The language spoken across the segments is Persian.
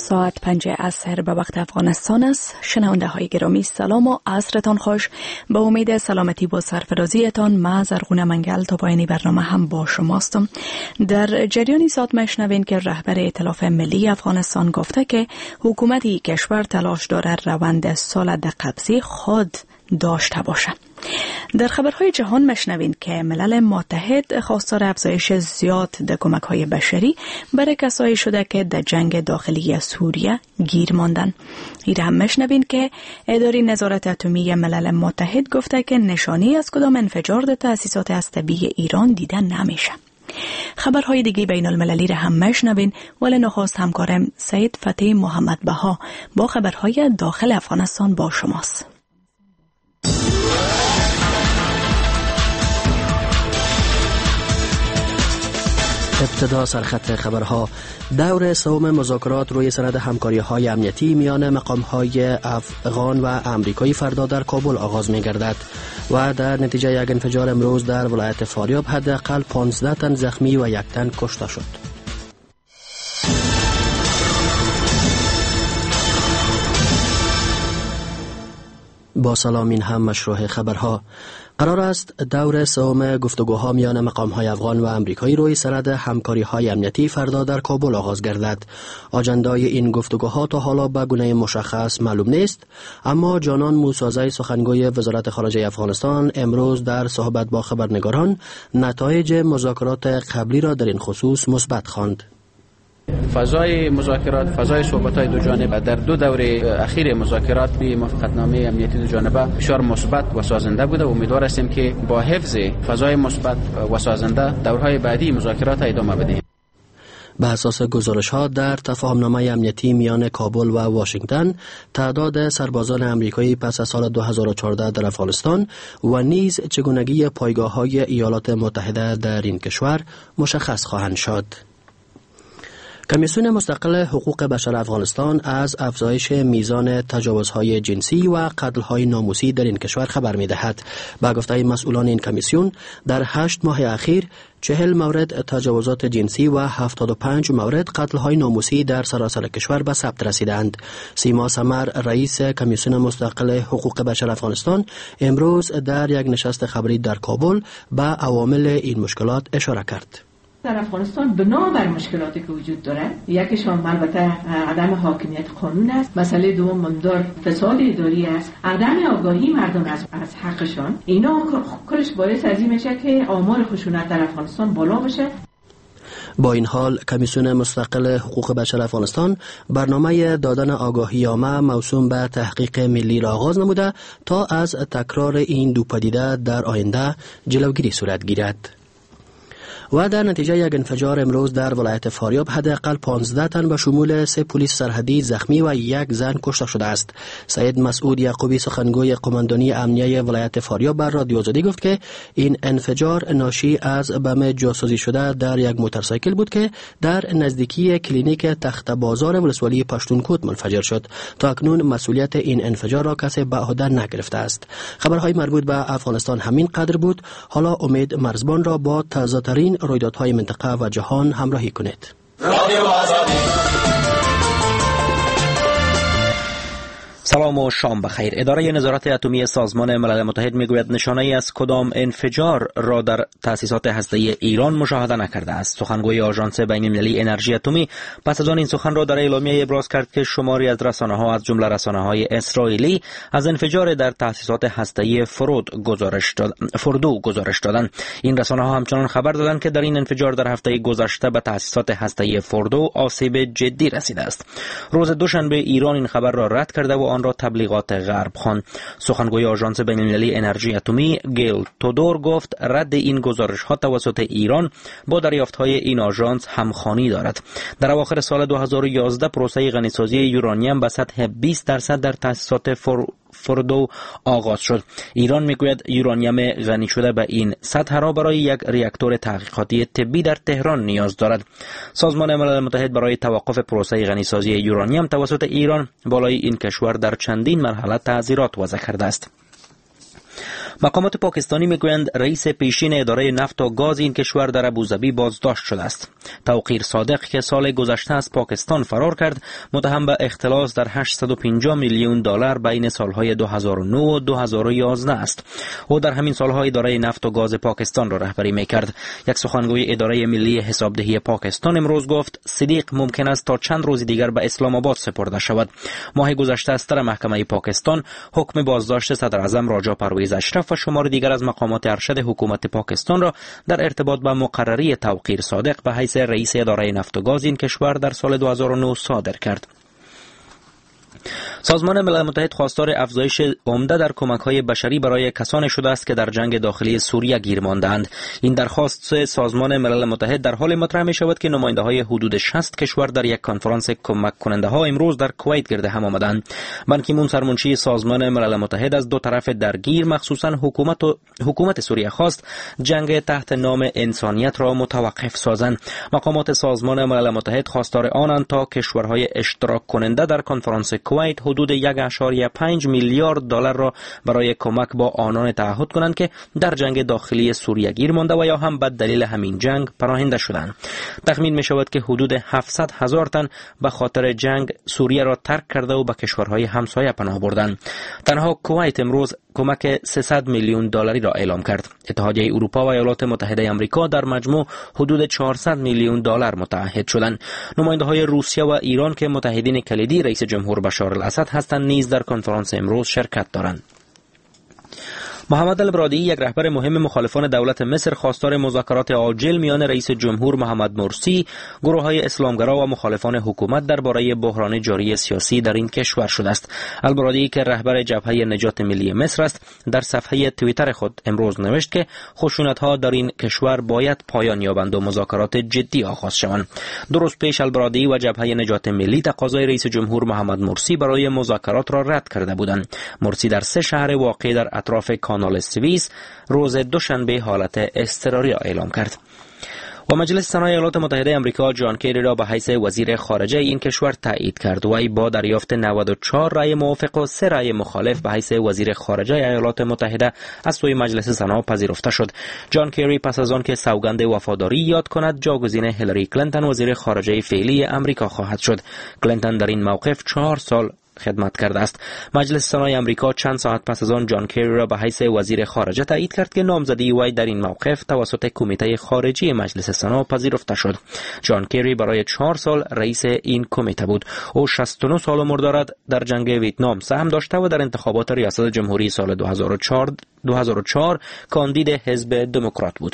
ساعت 5 عصر به وقت افغانستان است. شنونده های گرامی سلام و عصرتان خوش. به امید سلامتی و سرفرازیتان ما زرغونه منگل تا پایان برنامه هم با شماستم. در جریان ساعت مشنوین که رهبر ائتلاف ملی افغانستان گفته که حکومتی کشور تلاش دارد روند سالد قبضی خود داشته باشد. در خبرهای جهان مشنوین که ملل متحد خواستار افزایش زیاد در کمک‌های بشری برای کسایی شده که در جنگ داخلی سوریه گیر ماندن. ایره هم مشنوین که اداره نظارت اتمی ملل متحد گفته که نشانی از کدام انفجار در تأسیسات هسته‌ای ایران دیده نمیشه. خبرهای دیگه بین المللی را هم مشنوین، ولی نخست همکارم سید فتح محمد بها با خبرهای داخل افغانستان با شماست. ابتدا سرخط خبرها. دور سوم مذاکرات روی سند همکاری‌های امنیتی میان مقام‌های افغان و امریکایی فردا در کابل آغاز می‌گردد و در نتیجه یک انفجار امروز در ولایت فاریاب حداقل 15 تن زخمی و 1 تن کشته شد. با سلام، این هم مشروع خبرها. قرار است دور سوم گفتگوها میان مقام‌های افغان و امریکایی روی سند همکاری‌های امنیتی فردا در کابل آغاز گردد. آجندای این گفتگوها تا حالا به گونه مشخص معلوم نیست، اما جانان موسازی سخنگوی وزارت خارجه افغانستان امروز در صحبت با خبرنگاران نتایج مذاکرات قبلی را در این خصوص مثبت خواند. فضای مذاکرات، فضای صحبت‌های دو جانبه در دو دوره اخیر مذاکرات به موافقتنامه امنیتی دو جانبه بسیار مثبت و سازنده بوده و امیدوار هستیم که با حفظ فضای مثبت و سازنده دورهای بعدی مذاکرات ادامه بدهیم. به اساس گزارش‌ها در تفاهمنامه امنیتی میان کابل و واشنگتن، تعداد سربازان امریکایی پس از سال 2014 در افغانستان و نیز چگونگی پایگاه‌های ایالات متحده در این کشور مشخص خواهند شد. کمیسیون مستقل حقوق بشر افغانستان از افزایش میزان تجاوزهای جنسی و قتل‌های ناموسی در این کشور خبر می‌دهد. با گفته مسئولان این کمیسیون، در 8 ماه اخیر 40 مورد تجاوزات جنسی و 75 مورد قتل‌های ناموسی در سراسر کشور به ثبت رسیدند. سیما سمر، رئیس کمیسیون مستقل حقوق بشر افغانستان، امروز در یک نشست خبری در کابل به عوامل این مشکلات اشاره کرد. در افغانستان بنابر مشکلاتی که وجود داره، یکیشان البته عدم حاکمیت قانون است، مسئله دوم مندار فساد اداری است، عدم آگاهی مردم از حقشان. اینا کلش باعث از این میشه که آمار خشونت در افغانستان بالا بشه. با این حال کمیسیون مستقل حقوق بشر افغانستان برنامه دادن آگاهی‌نامه موسوم به تحقیق ملی را آغاز نموده تا از تکرار این دو پدیده در آینده جلوگیری صورت گیرد. و در نتیجه یک انفجار امروز در ولایت فاریاب حداقل 15 تن به شمول 3 پلیس سرحدی زخمی و 1 زن کشته شده است. سید مسعود یعقوبی، سخنگوی قماندانی امنیه ولایت فاریاب، بر رادیو آزادی گفت که این انفجار ناشی از بم جاسوسی شده در یک موتورسایکل بود که در نزدیکی کلینیک تخت بازار ولسوالی پشتونکوت منفجر شد. تا اکنون مسئولیت این انفجار را کسی به عهده نگرفته است. خبرهای مربوط به افغانستان همین قدر بود. حالا امید مرزبان را با تازه‌ترین رویدادهای منطقه و جهان همراهی کنید. سلام و شام بخیر. اداره نظارت اتمی سازمان ملل متحد میگوید نشانه‌ای از کدام انفجار را در تأسیسات هسته‌ای ایران مشاهده نکرده است. سخنگوی آژانس بین‌المللی انرژی اتمی پس از آن این سخن را در اعلامیه ابراز کرد که شماری از رسانه‌ها از جمله رسانه‌های اسرائیلی از انفجار در تأسیسات هسته‌ای فردو گزارش دادند. این رسانه‌ها همچنان خبر دادند که در این انفجار در هفته گذشته به تأسیسات هسته‌ای فردو آسیب جدی رسیده است. روز دوشنبه ایران این خبر را رد کرده و آن را تبلیغات غرب خواند. سخنگوی آژانس بین‌المللی انرژی اتمی گیل تودور گفت رد این گزارش‌ها توسط ایران با دریافت‌های این آژانس همخوانی دارد. در اواخر سال 2011 پروسه غنیسازی یورانیم به سطح 20% در تأسیسات فردو آغاز شد. ایران میگوید یورانیم غنی شده به این سطح را برای یک راکتور تحقیقاتی طبی در تهران نیاز دارد. سازمان ملل متحد برای توقف پروسه غنیسازی یورانیم توسط ایران بالای این کشور در چندین مرحله تعزیرات وضع کرده است. مقامات پاکستانی میگویند رئیس پیشین اداره نفت و گاز این کشور در ابوظبی بازداشت شده است. توقیر صادق که سال گذشته از پاکستان فرار کرد، متهم به اختلاس در 850 میلیون دلار بین سالهای 2009 و 2011 است. او در همین سالها اداره نفت و گاز پاکستان را رهبری میکرد. یک سخنگوی اداره ملی حسابدهی پاکستان امروز گفت صدیق ممکن است تا چند روز دیگر به اسلام آباد سپرده شود. ماه گذشته از طرف محکمه پاکستان حکم بازداشت صدر اعظم راجا پرویز اشرف و شمار دیگر از مقامات ارشد حکومت پاکستان را در ارتباط با مقرری توقیر صادق به حیث رئیس اداره نفت و گاز این کشور در سال 2009 صادر کرد. سازمان ملل متحد خواستار افزایش عمده در کمک‌های بشری برای کسانی شده است که در جنگ داخلی سوریه گیر مانده‌اند. این درخواست سازمان ملل متحد در حال مطرح می‌شود که نماینده‌های حدود 60 کشور در یک کنفرانس کمک کننده‌ها امروز در کویت گرد هم آمدند. بان کی مون سرمنشی سازمان ملل متحد از دو طرف درگیر مخصوصاً حکومت سوریه خواست جنگ تحت نام انسانیت را متوقف سازند. مقامات سازمان ملل متحد خواستار آنند تا کشورهای اشتراک کننده در کنفرانس کویت حدود 1.5 میلیارد دلار را برای کمک با آنان تعهد کنند که در جنگ داخلی سوریه گیر مانده و یا هم به دلیل همین جنگ پناهنده شدند. تخمین می شود که حدود 700,000 تن به خاطر جنگ سوریه را ترک کرده و به کشورهای همسایه پناه بردند. تنها کویت امروز کمک 300 میلیون دلاری را اعلام کرد. اتحادیه اروپا و ایالات متحده آمریکا در مجموع حدود 400 میلیون دلار متعهد شدند. نماینده‌های روسیه و ایران که متحدین کلیدی رئیس جمهور بشار الاسد هستند نیز در کنفرانس امروز شرکت دارند. محمد البرادعی یک رهبر مهم مخالفان دولت مصر خواستار مذاکرات عاجل میان رئیس جمهور محمد مرسی، گروه‌های اسلامگرا و مخالفان حکومت درباره بحران جاری سیاسی در این کشور شده است. البرادعی که رهبر جبهه نجات ملی مصر است، در صفحه توییتر خود امروز نوشت که خشونت‌ها در این کشور باید پایان یابند و مذاکرات جدی آغاز شوند. دو روز پیش البرادعی و جبهه نجات ملی تقاضای رئیس جمهور محمد مرسی برای مذاکرات را رد کرده بودند. مرسی در 3 شهر واقع در اطراف کانال سوئیس روز دوشنبه حالت اضطراری اعلام کرد. و مجلس سنای ایالات متحده آمریکا جان کری را به حیث وزیر خارجه این کشور تایید کرد و با دریافت 94 رأی موافق و 3 رأی مخالف به حیث وزیر خارجه ایالات متحده از سوی مجلس سنا پذیرفته شد. جان کری پس از آن که سوگند وفاداری یاد کند جاگزین هیلاری کلینتون وزیر خارجه فعلی آمریکا خواهد شد. کلینتون در این موقف 4 سال خدمت کرده است. مجلس سنای آمریکا چند ساعت پس از آن جان کری را به حیث وزیر خارجه تایید کرد که نامزدی وی در این موقف توسط کمیته خارجی مجلس سنا پذیرفته شد. جان کری برای 4 سال رئیس این کمیته بود. او 69 سال عمر دارد. در جنگ ویتنام سهم داشته و در انتخابات ریاست جمهوری سال 2004 کاندید حزب دموکرات بود.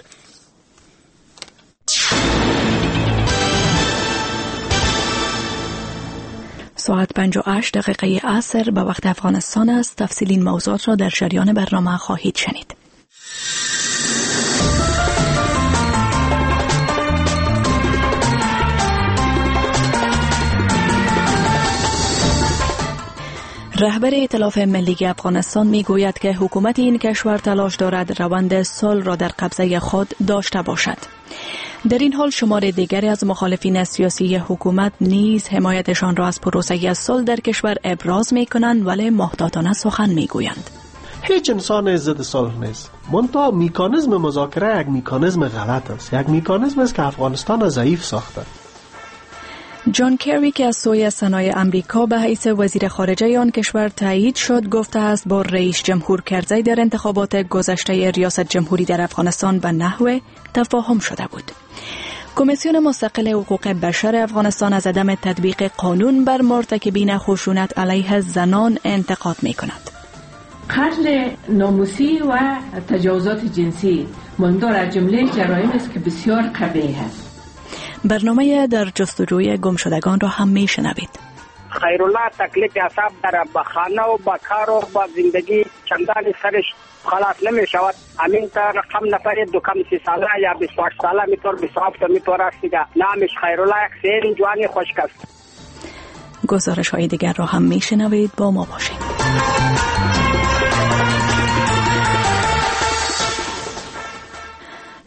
ساعت 58 دقیقه عصر به وقت افغانستان است. تفصیل این موضوعات را در جریان برنامه خواهید شنید. رهبر ائتلاف ملی افغانستان می گوید که حکومت این کشور تلاش دارد روند صلح را در قبضه خود داشته باشد. در این حال شمار دیگری از مخالفین سیاسی حکومت نیز حمایتشان را از پروسه صلح در کشور ابراز می کنند ولی محتاطانه سخن می گویند. هیچ انسان ضد صلح نیست. منتها میکانیزم مذاکره یک میکانیزم غلط است. یک میکانیزم است که افغانستان را ضعیف ساخته. جان کری که از سوی سنای آمریکا به حیث وزیر خارجه آن کشور تایید شد گفته است با رئیس جمهور کرزی در انتخابات گذشته ریاست جمهوری در افغانستان به نحو تفاهم شده بود. کمیسیون مستقل حقوق بشر افغانستان از عدم تطبیق قانون بر مرتکبین خشونت علیه زنان انتقاد می کند. قتل ناموسی و تجاوزات جنسی مندار از جمله جرایم است که بسیار قبیح است. برنامه در جستجوی گمشدگان را هم می شنوید. خیرالله تکلیف اعصاب در بخانه و بکار و با زندگی چندان سرش خلاص نمی شود. همین تا رقم نفر دو کم 30 ساله یا 28 ساله میطور 27 میطور است که نامش خیرالله یک سیر جوانی خشک است. گزارش های دیگر را هم می شنوید. با ما باشید.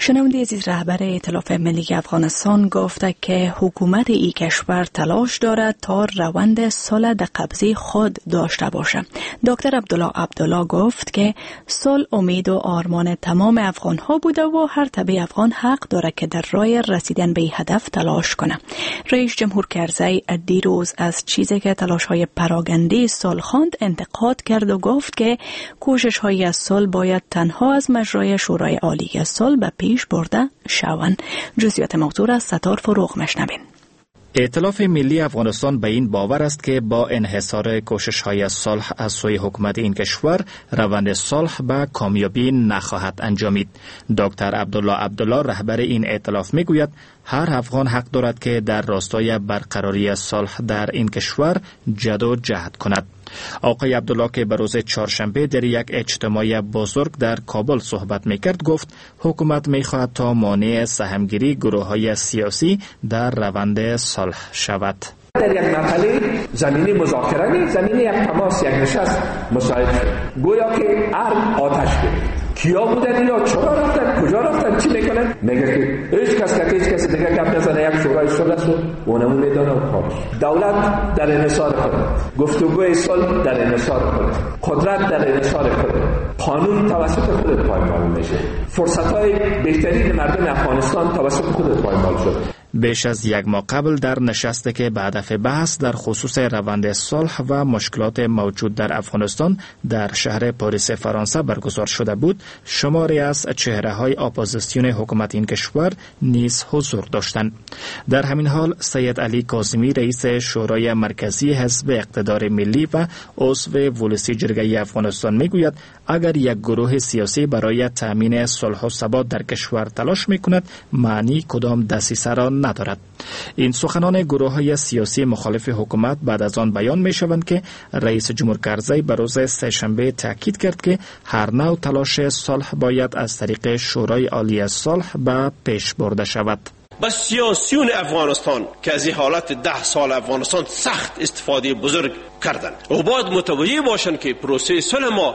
شنونده عزیز، رهبر ائتلاف ملی افغانستان گفته که حکومت این کشور تلاش دارد تا روند صلح در قبضه خود داشته باشه. دکتر عبدالله گفت که صلح امید و آرمان تمام افغان ها بوده و هر تبع افغان حق داره که در راه رسیدن به هدف تلاش کنه. رئیس جمهور کرزی دیروز از چیزی که تلاش های پراگنده صلح خواند انتقاد کرد و گفت که کوشش های صلح باید تنها از مجرای شورای عالی صلح به پیش برده شوند. جزئیات موضوع از ستار فروغ مشنوین. ائتلاف ملی افغانستان به این باور است که با انحصار کوشش‌های صلح از سوی حکومت این کشور روند صلح به کامیابی نخواهد انجامید. دکتر عبدالله رهبر این ائتلاف میگوید هر افغان حق دارد که در راستای برقراری صلح در این کشور جدوجهد کند. آقای عبدالله که به روز چهارشنبه در یک اجتماع بزرگ در کابل صحبت میکرد گفت حکومت میخواهد تا مانع سهمگیری گروه‌های سیاسی در روند صلح شود. در یک مرحله زمینی مذاکره نیست، زمینی یک تماس، یک نشست مساعد شد. گویا که ارگ آتش گرفت. کیا بودن یا چرا رفتن، کجا رفتن، چی میکنن؟ میگه که هیچ کس دیگه گپ نزنه، یک شورای صلح است و اونم میدونه و کارش. دولت در انحصار خود، گفتگوی صلح در انحصار خود، قدرت در انحصار خود، قانون توسط خودت پایمال میشه. فرصت‌های بهترین مردم افغانستان توسط خودت پایمال شد. بیش از یک ماه قبل در نشستی که به هدف بحث در خصوص روند صلح و مشکلات موجود در افغانستان در شهر پاریس فرانسه برگزار شده بود، شماری از چهره‌های اپوزیسیون حکومت این کشور نیز حضور داشتند. در همین حال سید علی کاظمی رئیس شورای مرکزی حزب اقتدار ملی و عضو ولسی جرگه افغانستان میگوید اگر یک گروه سیاسی برای تامین صلح و ثبات در کشور تلاش میکند معنی کدام دسیسه را ندارد. این سخنان گروه‌های سیاسی مخالف حکومت بعد از آن بیان می‌شوند که رئیس جمهور کرزی به روز سه‌شنبه تاکید کرد که هر نوع تلاش صلح باید از طریق شورای عالی صلح به پیش برده شود. بس سیاسیون افغانستان که از این حالت 10 سال افغانستان سخت استفاده بزرگ کردند و باید متوجه باشند که پروسه صلح ما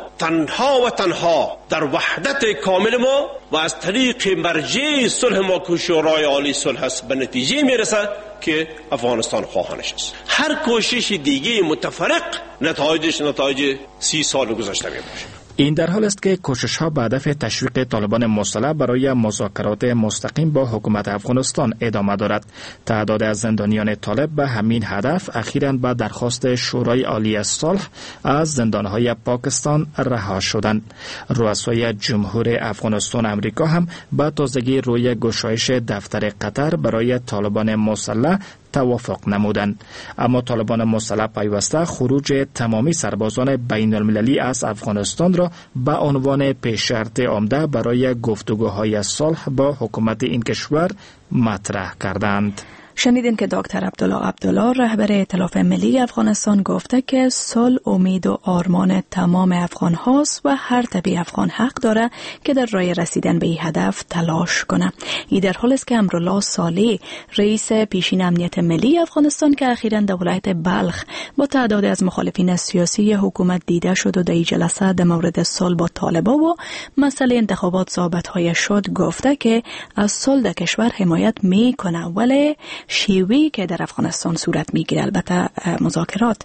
تنها در وحدت کامل ما و از طریق مرجع صلح ما که شورای عالی صلح است به نتیجه میرسد که افغانستان خواهانش است. هر کوشش دیگه متفرق نتایج 30 سال گذشته می باشد. این در حال است که کوشش‌ها به هدف تشویق طالبان مسلح برای مذاکرات مستقیم با حکومت افغانستان ادامه دارد. تعداد از زندانیان طالب به همین هدف اخیراً به درخواست شورای عالی صلح از زندان‌های پاکستان رها شدند. رؤسای جمهور افغانستان امریکا هم به تازگی روی گشایش دفتر قطر برای طالبان مسلح توافق نمودند، اما طالبان مسلح پیوسته خروج تمامی سربازان بین المللی از افغانستان را به عنوان پیش شرط عمده برای گفتگوهای صلح با حکومت این کشور مطرح کردند. شنیدین که دکتر عبدالله رهبر ائتلاف ملی افغانستان گفته که صلح امید و آرمان تمام افغان هاست و هر تبع افغان حق داره که در راه رسیدن به این هدف تلاش کنه. این در حال است که امرالله صالح رئیس پیشین امنیت ملی افغانستان که اخیراً در ولایت بلخ با تعداد از مخالفین سیاسی حکومت دیده شد و در این جلسه در مورد صلح با طالبان و مسئله انتخابات ضابط‌های شد گفته که از صلح در کشور حمایت میکنه، ولی شیوهی که در افغانستان صورت میگیره البته مذاکرات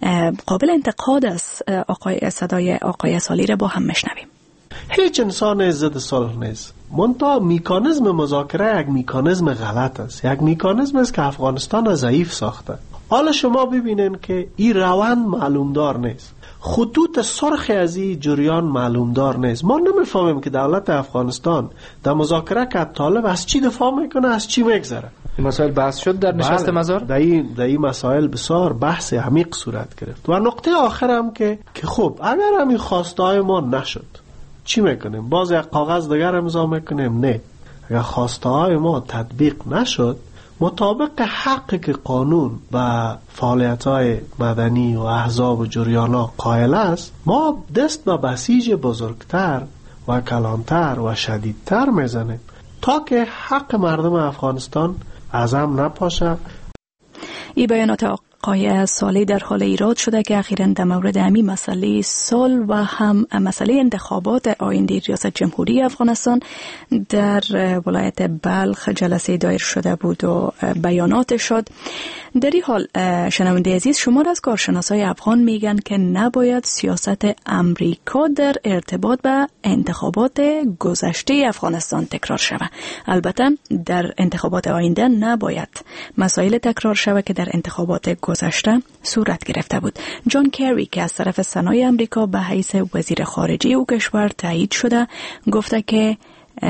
قابل انتقاد است. صدای آقای صالح را با هم مشنویم. هیچ انسان ضد صلح نیست، منتها میکانیزم مذاکره یک میکانیزم غلط است، یک میکانیزم است که افغانستان ضعیف ساخته. حالا شما ببینین که این روند معلومدار نیست، خطوط سرخ از این جریان معلومدار نیست. ما نمیفهمیم که دولت افغانستان در مذاکره که طالب از چی دفاع میکنه، از چی میگذره. این مسائل بحث شد در نشست مزار؟ در این مسائل بسیار بحث عمیق صورت گرفت. و نقطه آخر هم که خب اگر همین خواسته های ما نشد چی میکنیم؟ باز یک کاغذ دیگر امضا میکنیم؟ نه. اگر خواسته های ما تطبیق نشد مطابق حقی که قانون و فعالیت‌های مدنی و احزاب و جریان‌ها قائل است، ما دست به بسیج بزرگتر و کلانتر و شدیدتر میزنیم تا که حق مردم افغانستان از هم نپاشه. این بیانات وقایع سالی در حال ایراد شده که اخیراً در مورد همین مسئله سال و هم مسئله انتخابات آینده ریاست جمهوری افغانستان در ولایت بلخ جلسه دایر شده بود و بیانات شد. در این حال شنونده عزیز، شمار از کارشناسای افغان میگن که نباید سیاست امریکا در ارتباط به انتخابات گذشته افغانستان تکرار شود. البته در انتخابات آینده نباید مسائل تکرار شود که در انتخابات گذشته صورت گرفته بود. جان کری که از طرف سنای امریکا به حیث وزیر خارجه او کشور تایید شده، گفته که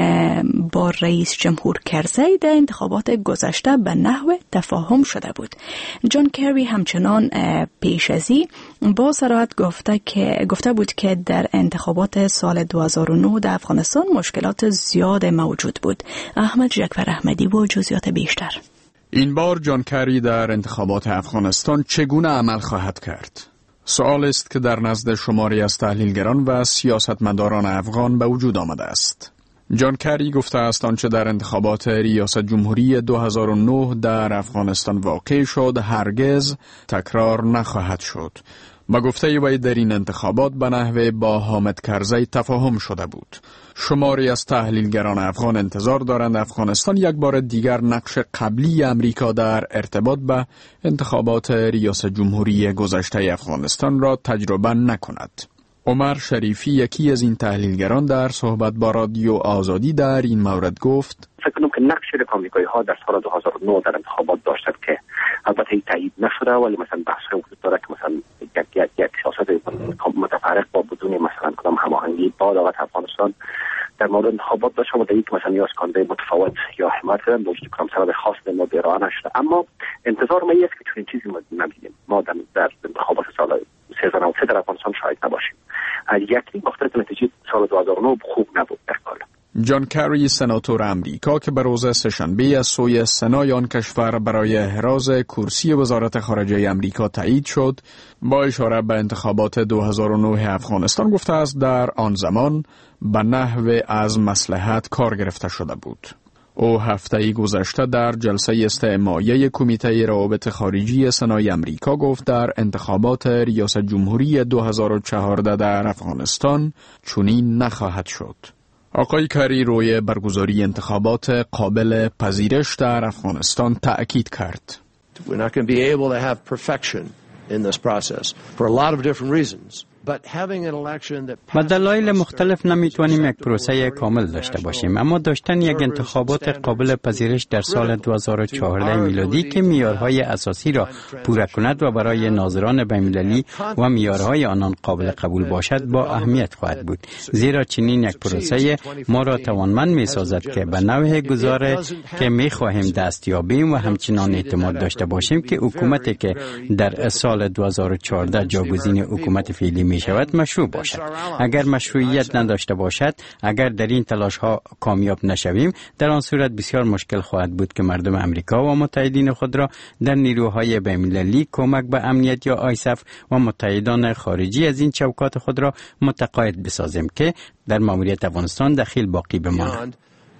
با رئیس جمهور کرزی در انتخابات گذشته به نحو تفاهم شده بود. جان کری همچنان پیش از این با صراحت گفته بود که در انتخابات سال 2009 در افغانستان مشکلات زیاد موجود بود. احمد جعفر احمدی با جزئیات بیشتر. این بار جان کری در انتخابات افغانستان چگونه عمل خواهد کرد؟ سوال است که در نزد شماری از تحلیلگران و سیاستمداران افغان به وجود آمده است. جان کری گفته است آنچه در انتخابات ریاست جمهوری 2009 در افغانستان واقع شد هرگز تکرار نخواهد شد. با گفته وی در این انتخابات به نحو با حامد کرزی تفاهم شده بود. شماری از تحلیلگران افغان انتظار دارند افغانستان یک بار دیگر نقش قبلی امریکا در ارتباط به انتخابات ریاست جمهوری گذشته افغانستان را تجربه نکند. عمر شریفی یکی از این تحلیلگران در صحبت با رادیو آزادی در این مورد گفت: فکر کنم که نقش ریپابلیکایی ها در سال 2009 در انتخابات داشتند که البته این تایید نشده، ولی مثلا بحث وجود داره که مثلا یک سیاست متفرق با بدون مثلا کدام هماهنگی با دولت افغانستان در مورد انتخابات داشت و در یک مثلا نیاز کننده متفاوت یا حمایت کردن با وجود کدام سبب خاص ما بیراه نشده. اما انتظار ما است که چنین چیزی ما نبینیم. ما در انتخابات سال 2003 در افغانستان شاهد نباشیم. یکی بخاطر که نتیجه سال 2009 خوب نبود در کل. جان کری سناتور امریکا که به روز سه‌شنبه از سوی سنای آن کشور برای احراز کرسی وزارت خارجه امریکا تایید شد، با اشاره به انتخابات 2009 افغانستان گفته است در آن زمان به نحو از مصلحت کار گرفته شده بود. او هفته گذشته در جلسه استماعی کمیته روابط خارجی سنای امریکا گفت در انتخابات ریاست جمهوری 2014 در افغانستان چنین نخواهد شد. آقای کری روی برگزاری انتخابات قابل پذیرش در افغانستان تأکید کرد. We're not going to be able to have perfection in this process for a lot of different reasons. با دلایل مختلف نمیتوانیم یک پروسه کامل داشته باشیم، اما داشتن یک انتخابات قابل پذیرش در سال 2014 میلادی که معیارهای اساسی را پوره کند و برای ناظران بین‌المللی و معیارهای آنان قابل قبول باشد با اهمیت خواهد بود، زیرا چنین یک پروسه ما را توانمند می‌سازد که به نوع گزاره که می‌خواهیم دست یابیم و همچنان اعتماد داشته باشیم که حکومتی که در سال 2014 جاگزین حکومت فعلی می شود مشروع باشد. اگر مشروعیت نداشته باشد، اگر در این تلاش ها کامیاب نشویم، در آن صورت بسیار مشکل خواهد بود که مردم امریکا و متحدین خود را در نیروهای بین‌المللی کمک به امنیت یا آیسف و متحدان خارجی از این چوکات خود را متقاعد بسازیم که در ماموریت افغانستان دخیل باقی بمانند.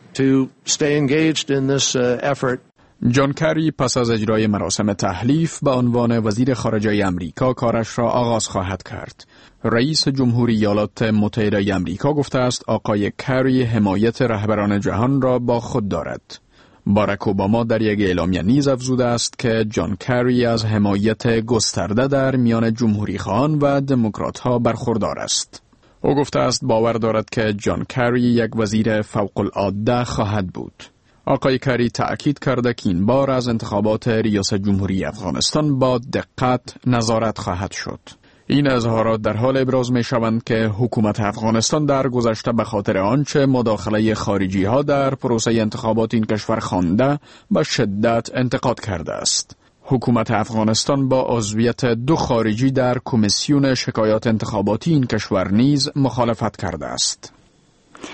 جان کری پس از اجرای مراسم تحلیف به عنوان وزیر خارجه امریکا کارش را آغاز خواهد کرد. رئیس جمهوری ایالات متحده امریکا گفته است آقای کری حمایت رهبران جهان را با خود دارد. باراک اوباما در یک اعلامیه نیز افزوده است که جان کری از حمایت گسترده در میان جمهوری‌خواهان و دموکرات‌ها برخوردار است. او گفته است باور دارد که جان کری یک وزیر فوق‌العاده خواهد بود. آقای کری تأکید کرده که این بار از انتخابات ریاست جمهوری افغانستان با دقت نظارت خواهد شد. این اظهارات در حال ابراز می شوند که حکومت افغانستان در گذشته به خاطر آنچه مداخله خارجی ها در پروسه انتخابات این کشور خوانده به شدت انتقاد کرده است. حکومت افغانستان با عضویت 2 خارجی در کمیسیون شکایات انتخاباتی این کشور نیز مخالفت کرده است.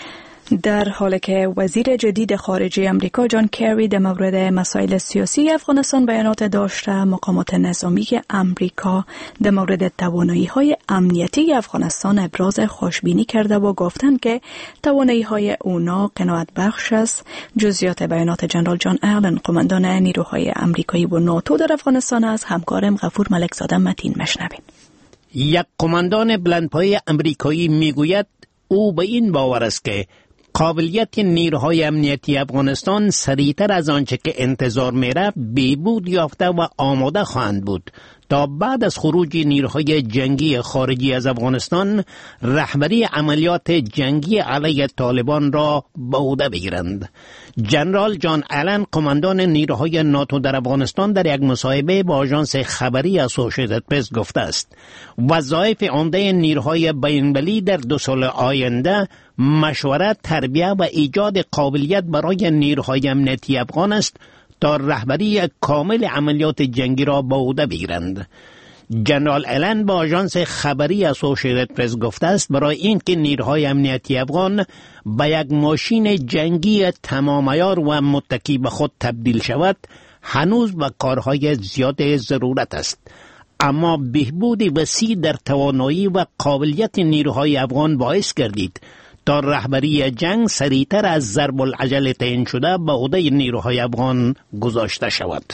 در حالی که وزیر جدید خارجه امریکا جان کری در مورد مسائل سیاسی افغانستان بیانات داشته، مقامات نظامی امریکا در مورد توانایی‌های امنیتی افغانستان ابراز خوشبینی کرده و گفتند که توانایی‌های اونا قناعت بخش است. جزئیات بیانات جنرال جان آلن، قماندان نیروهای امریکایی و ناتو در افغانستان از همکارم غفور ملکزاده متین مشنوین. یک قماندان بلندپایه امریکایی میگوید او به این باور است که قابلیت نیروهای امنیتی افغانستان سریعتر از آنچه که انتظار می‌رفت بهبود یافته و آماده خواهند بود تا بعد از خروج نیروهای جنگی خارجی از افغانستان رهبری عملیات جنگی علیه طالبان را به عهده بگیرند. جنرال جان آلن، قماندان نیروهای ناتو در افغانستان، در یک مصاحبه با آژانس خبری اسوسییتد پرس گفته است وظایف عمده نیروهای بین‌المللی در 2 سال آینده مشورت، تربیت و ایجاد قابلیت برای نیروهای امنیتی افغان است تا رهبری کامل عملیات جنگی را به عهده بگیرند. جنرال آلن با آژانس خبری اسوسییتد پرس گفته است برای اینکه نیروهای امنیتی افغان به یک ماشین جنگی تمام عیار و متکی به خود تبدیل شود هنوز به کارهای زیاد ضرورت است، اما بهبود وسیع در توانایی و قابلیت نیروهای افغان باعث گردید تا رهبری جنگ سریعتر از ضرب العجل تعیین شده به عهده نیروهای افغان گذاشته شود.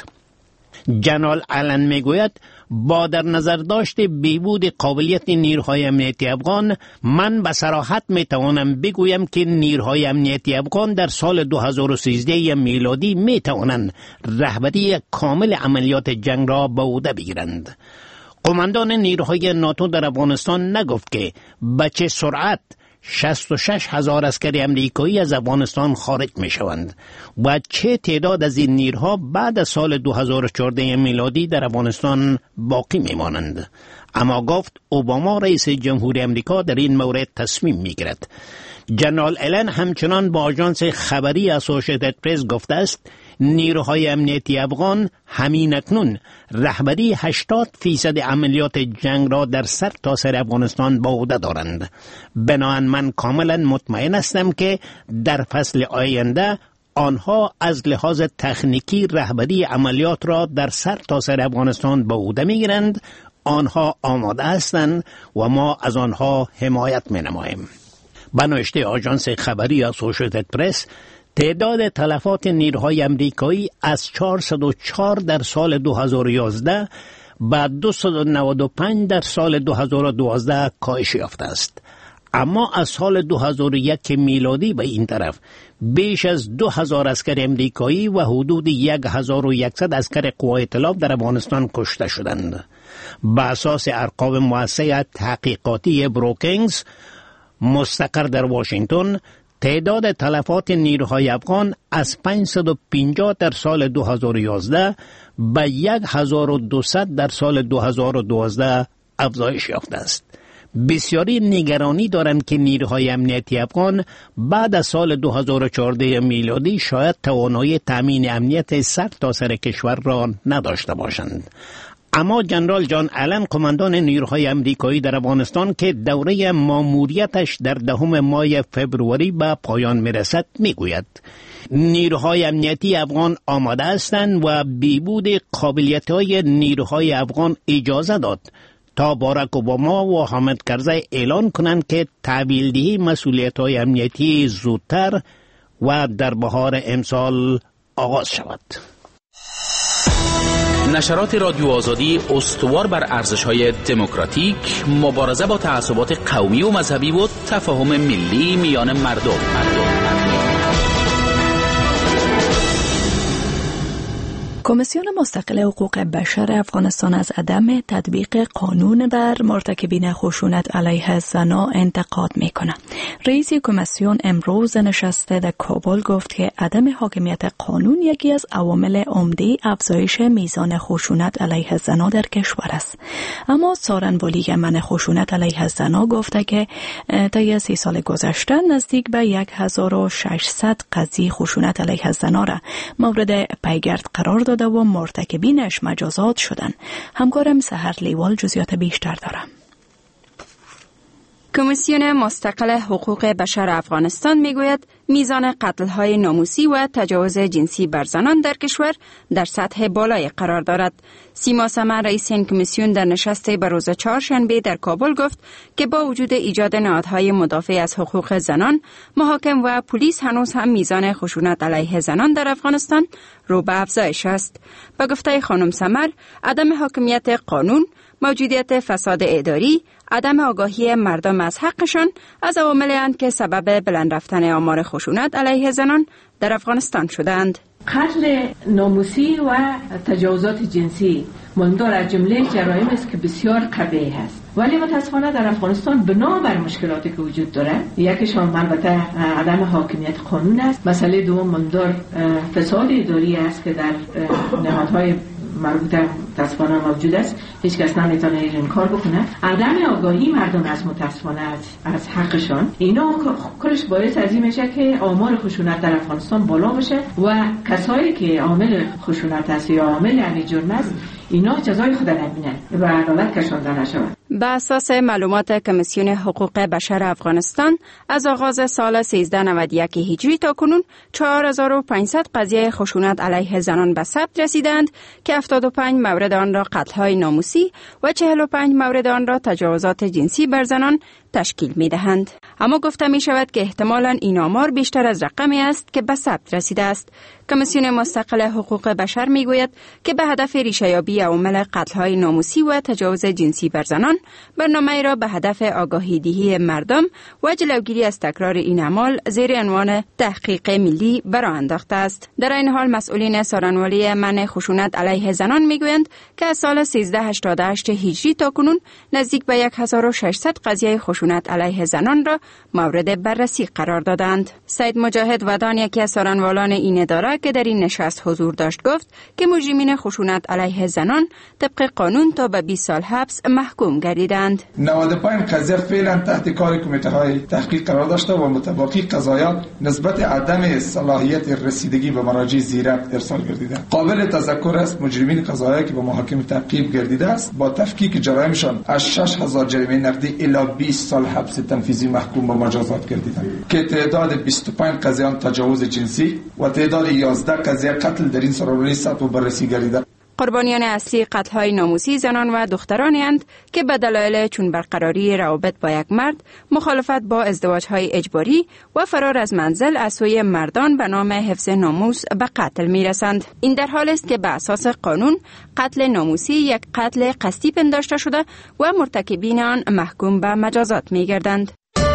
جنرال آلن میگوید با در نظر داشت بهبود قابلیت نیروهای امنیتی افغان، من به صراحت میتوانم بگویم که نیروهای امنیتی افغان در سال 2013 میلادی میتوانند رهبری کامل عملیات جنگ را به عهده بگیرند. قماندان نیروهای ناتو در افغانستان نگفت که به چه سرعت 66,000 عسکر امریکایی از افغانستان خارج می شوند و چه تعداد از این نیروها بعد از سال 2014 میلادی در افغانستان باقی می مانند. اما گفت اوباما رئیس جمهوری امریکا در این مورد تصمیم می گیرد. جنرال آلن همچنان با آژانس خبری اسوسییتد پرس گفته است نیروهای امنیتی افغان همین اکنون رهبری 80% عملیات جنگ را در سر تا سر افغانستان به عهده دارند. بنابراین من کاملا مطمئن هستم که در فصل آینده آنها از لحاظ تکنیکی رهبری عملیات را در سر تا سر افغانستان به عهده میگیرند. آنها آماده هستند و ما از آنها حمایت می‌نماییم. به نوشته آژانس خبری اسوسییتد پرس، تعداد تلفات نیروهای امریکایی از 404 در سال 2011 به 295 در سال 2012 کاهش یافته است. اما از سال 2001 میلادی به این طرف بیش از 2000 عسکر امریکایی و حدود 1100 عسکر قوای اطلاف در افغانستان کشته شدند. به اساس ارقام مؤسسه تحقیقاتی بروکینگز مستقر در واشنگتن، تعداد تلفات نیروهای افغان از 550 در سال 2011 به 1200 در سال 2012 افزایش یافته است. بسیاری نگرانی دارند که نیروهای امنیتی افغان بعد از سال 2014 میلادی شاید توانایی تامین امنیت سر تا سر کشور را نداشته باشند. اما جنرال جان آلن، قماندان نیروهای امریکایی در افغانستان که دوره ماموریتش در 10 ماه فبروری به پایان میرسد، میگوید نیروهای امنیتی افغان آماده هستند و بهبود قابلیت‌های نیروهای افغان اجازه داد تا باراک اوباما و حامد کرزی اعلان کنند که تحویل‌دهی مسئولیت‌های امنیتی زودتر و در بهار امسال آغاز شود. نشرات رادیو آزادی استوار بر ارزش‌های دموکراتیک، مبارزه با تعصبات قومی و مذهبی و تفاهم ملی میان مردم. کمیسیون مستقل حقوق بشر افغانستان از عدم تطبیق قانون بر مرتکبین خشونت علیه زنان انتقاد میکنه. رئیس کمیسیون امروز نشسته در کابل گفت که عدم حاکمیت قانون یکی از عوامل عمده افزایش میزان خشونت علیه زنان در کشور است. اما سارنوالی من خشونت علیه زنان گفته که طی 30 سال گذشته نزدیک به 1600 قضیه خشونت علیه زنان را مورد پیگرد قرار داده و مرتکبینش مجازات شدن. همکارم سحر لیوال جزئیات بیشتر دارم. کمیسیون مستقل حقوق بشر افغانستان میگوید میزان قتل‌های ناموسی و تجاوز جنسی بر زنان در کشور در سطح بالای قرار دارد. سیما سمر رئیس این کمیسیون در نشستی به روز چهارشنبه در کابل گفت که با وجود ایجاد نهادهای مدافع از حقوق زنان، محاکم و پلیس هنوز هم میزان خشونت علیه زنان در افغانستان رو به افزایش است. به گفته خانم سمر، عدم حاکمیت قانون، موجودیت فساد اداری، عدم آگاهی مردم از حقشان از عواملی اند که سبب بلند رفتن آمار خشونت علیه زنان در افغانستان شدند. قتل ناموسی و تجاوزات جنسی ماندار از جمله جرایم است که بسیار قبیح است، ولی متاسفانه در افغانستان بنا بر مشکلاتی که وجود داره، یکیشان البته عدم حاکمیت قانون است، مسئله دوم ماندار فساد اداری است که در نهادهای مربوطه متاسفانه موجود است، هیچ کس نمیتونه این کار بکنه، عدم آگاهی مردم از متاسفانه از حقشان، اینا کلش باعث از این میشه که آمار خشونت در افغانستان بالا بشه و کسایی که عامل خشونت است یا عامل همین جرم است اینا جزای خود نبینن و عدالت کشانده نشود. به اساس معلومات کمیسیون حقوق بشر افغانستان، از آغاز سال 1391 هجری تا کنون 4500 قضیه خشونت علیه زنان به ثبت رسیدند که 75 مورد آن را قتل‌های ناموسی و 45 مورد آن را تجاوزات جنسی بر زنان تشکیل می‌دهند. اما گفته می‌شود که احتمالاً این آمار بیشتر از رقمی است که به ثبت رسیده است. کمیسیون مستقل حقوق بشر میگوید که به هدف ریشه‌یابی عوامل قتل‌های ناموسی و تجاوز جنسی بر زنان، برنامه‌ای را به هدف آگاهی دهی مردم و جلوگیری از تکرار این اعمال زیر عنوان تحقیق ملی برآ انداخته است. در این حال مسئولین سارنوالی منع خشونت علیه زنان میگویند که از سال 1388 هجری تا کنون نزدیک به 1600 قضیه خشونت علیه زنان را مورد بررسی قرار دادند. سید مجاهد ودان، یکی از سارنوالان این اداره که در این نشست حضور داشت، گفت که مجرمین خشونت علیه زنان طبق قانون تا به 20 سال حبس محکوم گردیدند. 95 قضیه فعلا تحت کار کمیته های تحقیق قرار داشته و متباقی قضایا نسبت عدم صلاحیت رسیدگی به مراجع زیربط ارسال گردیده. قابل تذکر است مجرمین قضایی که به محاکم تعقیب گردیده است با تفکیک جرایمشان از 6000 جریمه نقدی الی 20 سال حبس تنفیذی محکوم به مجازات گردیدند که تعداد 25 قضیه تجاوز جنسی و تعداد 11 قضیه قتل در این سرانوی ثبت و بررسی گردیده. قربانیان اصلی قتل‌های ناموسی زنان و دخترانی اند که به دلایل چون برقراری روابط با یک مرد، مخالفت با ازدواج‌های اجباری و فرار از منزل از سوی مردان به نام حفظ ناموس به قتل می‌رسند. این در حالی است که به اساس قانون قتل ناموسی یک قتل قصدی پنداشته شده و مرتکبین آن محکوم به مجازات می‌گردند.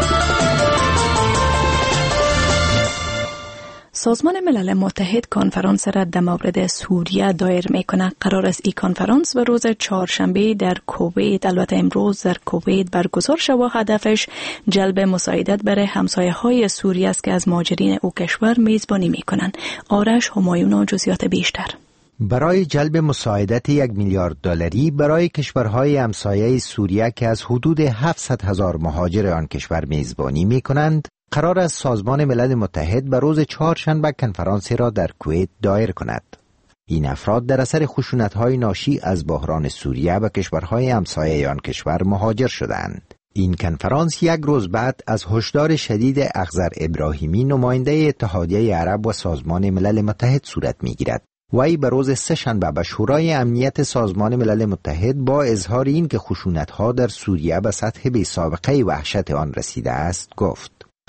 سازمان ملل متحد کنفرانس را در مورد سوریه دایر میکنه. قرار است این کنفرانس به روز چهارشنبه در کویت، البته امروز در کویت برگزار شود و هدفش جلب مساعدت برای همسایه های سوریه است که از مهاجرین او کشور میزبانی میکنند. آرش همایون و جزئیات بیشتر. برای جلب مساعدت 1 میلیارد دلاری برای کشورهای همسایه سوریه که از حدود 700,000 مهاجر آن کشور میزبانی میکنند، قرار است سازمان ملل متحد به روز چهارشنبه کنفرانسی را در کویت دایر کند. این افراد در اثر خشونت‌های ناشی از بحران سوریه به کشورهای همسایه آن کشور مهاجر شدند. این کنفرانس یک روز بعد از هشدار شدید اخضر ابراهیمی، نماینده اتحادیه عرب و سازمان ملل متحد، صورت می‌گیرد. وی به روز سه‌شنبه به شورای امنیت سازمان ملل متحد با اظهار این که خشونت‌ها در سوریه به سطح بی‌سابقه وحشت آن رسیده است گفت: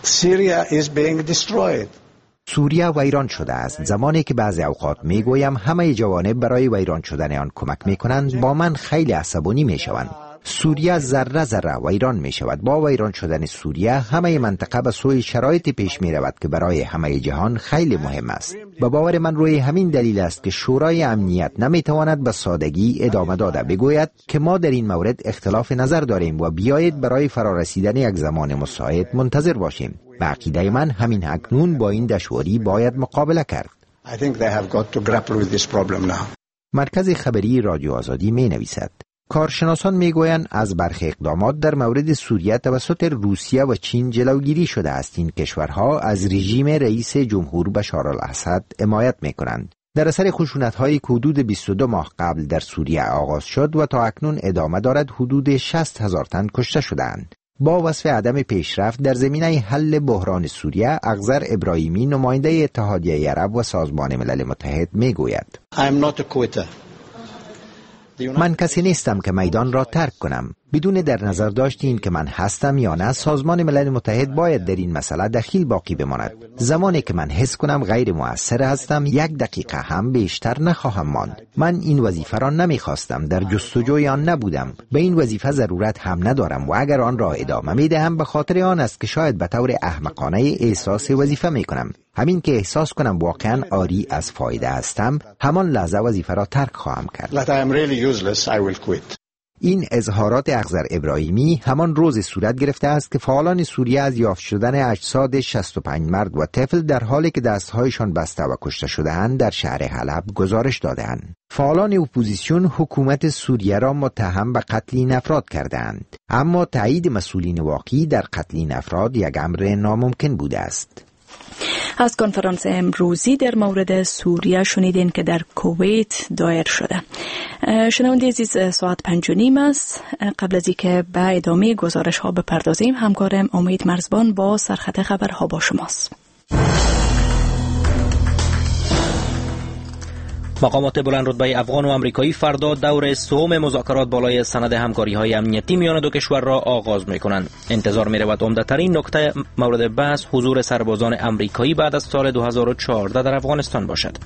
سوریه ویران شده است. زمانی که بعضی اوقات میگویم همه جوانب برای ویران شدن آن کمک میکنند، با من خیلی عصبانی میشوند. سوریه ذره ذره ویران میشود. با ویران شدن سوریه همه منطقه به سوی شرایطی پیش میرود که برای همه جهان خیلی مهم است. به باور من روی همین دلیل است که شورای امنیت نمیتواند به سادگی ادامه داده بگوید که ما در این مورد اختلاف نظر داریم و بیایید برای فرارسیدن یک زمان مساعد منتظر باشیم. به عقیده من همین اکنون با این دشواری باید مقابله کرد. مرکز خبری رادیو آزادی می نویسد: کارشناسان میگویند از برخی اقدامات در مورد سوریه توسط روسیه و چین جلوگیری شده است. این کشورها از رژیم رئیس جمهور بشار الاسد حمایت میکنند. در اثر خشونت‌هایی که حدود 22 ماه قبل در سوریه آغاز شد و تا اکنون ادامه دارد، حدود 60,000 تن کشته شدند. با وصف عدم پیشرفت در زمینه حل بحران سوریه، اخضر ابراهیمی نماینده اتحادیه عرب و سازمان ملل متحد میگوید: من کسی نیستم که میدان را ترک کنم. بدون در نظر داشتین که من هستم یا نه، سازمان ملل متحد باید در این مسئله دخیل باقی بماند. زمانی که من حس کنم غیر مؤثر هستم، 1 دقیقه هم بیشتر نخواهم ماند. من این وظیفه را نمیخواستم، در جستجوی آن نبودم. به این وظیفه ضرورت هم ندارم و اگر آن را ادامه میدهم به خاطر آن است که شاید به طور احمقانه احساس وظیفه میکنم. همین که احساس کنم واقعا عاری از فایده هستم، همان لحظه وظیفه را ترک خواهم کرد. این اظهارات اخضر ابراهیمی همان روز صورت گرفته است که فعالان سوریه از یافت شدن اجساد 65 مرد و طفل در حالی که دستهایشان بسته و کشته شده‌اند در شهر حلب گزارش داده‌اند. فعالان اپوزیسیون حکومت سوریه را متهم به قتل این افراد کردند، اما تایید مسئولین واقعی در قتل این افراد یک امر ناممکن بوده است. از کنفرانس امروزی در مورد سوریه شنیدین که در کویت دایر شده. شنونده عزیز، ساعت 5:30 است. قبل از اینکه به ادامه گزارش ها بپردازیم، همکارم امید مرزبان با سرخط خبرها با شماست. مقامات بلند رتبه افغان و امریکایی فردا دور سوم مذاکرات بالای سند همکاری‌های امنیتی میان دو کشور را آغاز می‌کنند. انتظار می‌رود عمده‌ترین نکته مورد بحث حضور سربازان امریکایی بعد از سال 2014 در افغانستان باشد.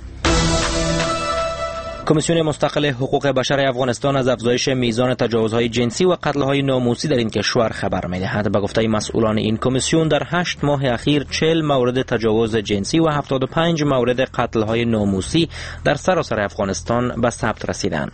کمیسیون مستقل حقوق بشر افغانستان از افزایش میزان تجاوزهای جنسی و قتل‌های ناموسی در این کشور خبر می‌دهد. به گفته مسئولان این کمیسیون در 8 ماه اخیر 40 مورد تجاوز جنسی و 75 مورد قتل‌های ناموسی در سراسر افغانستان به ثبت رسیدند.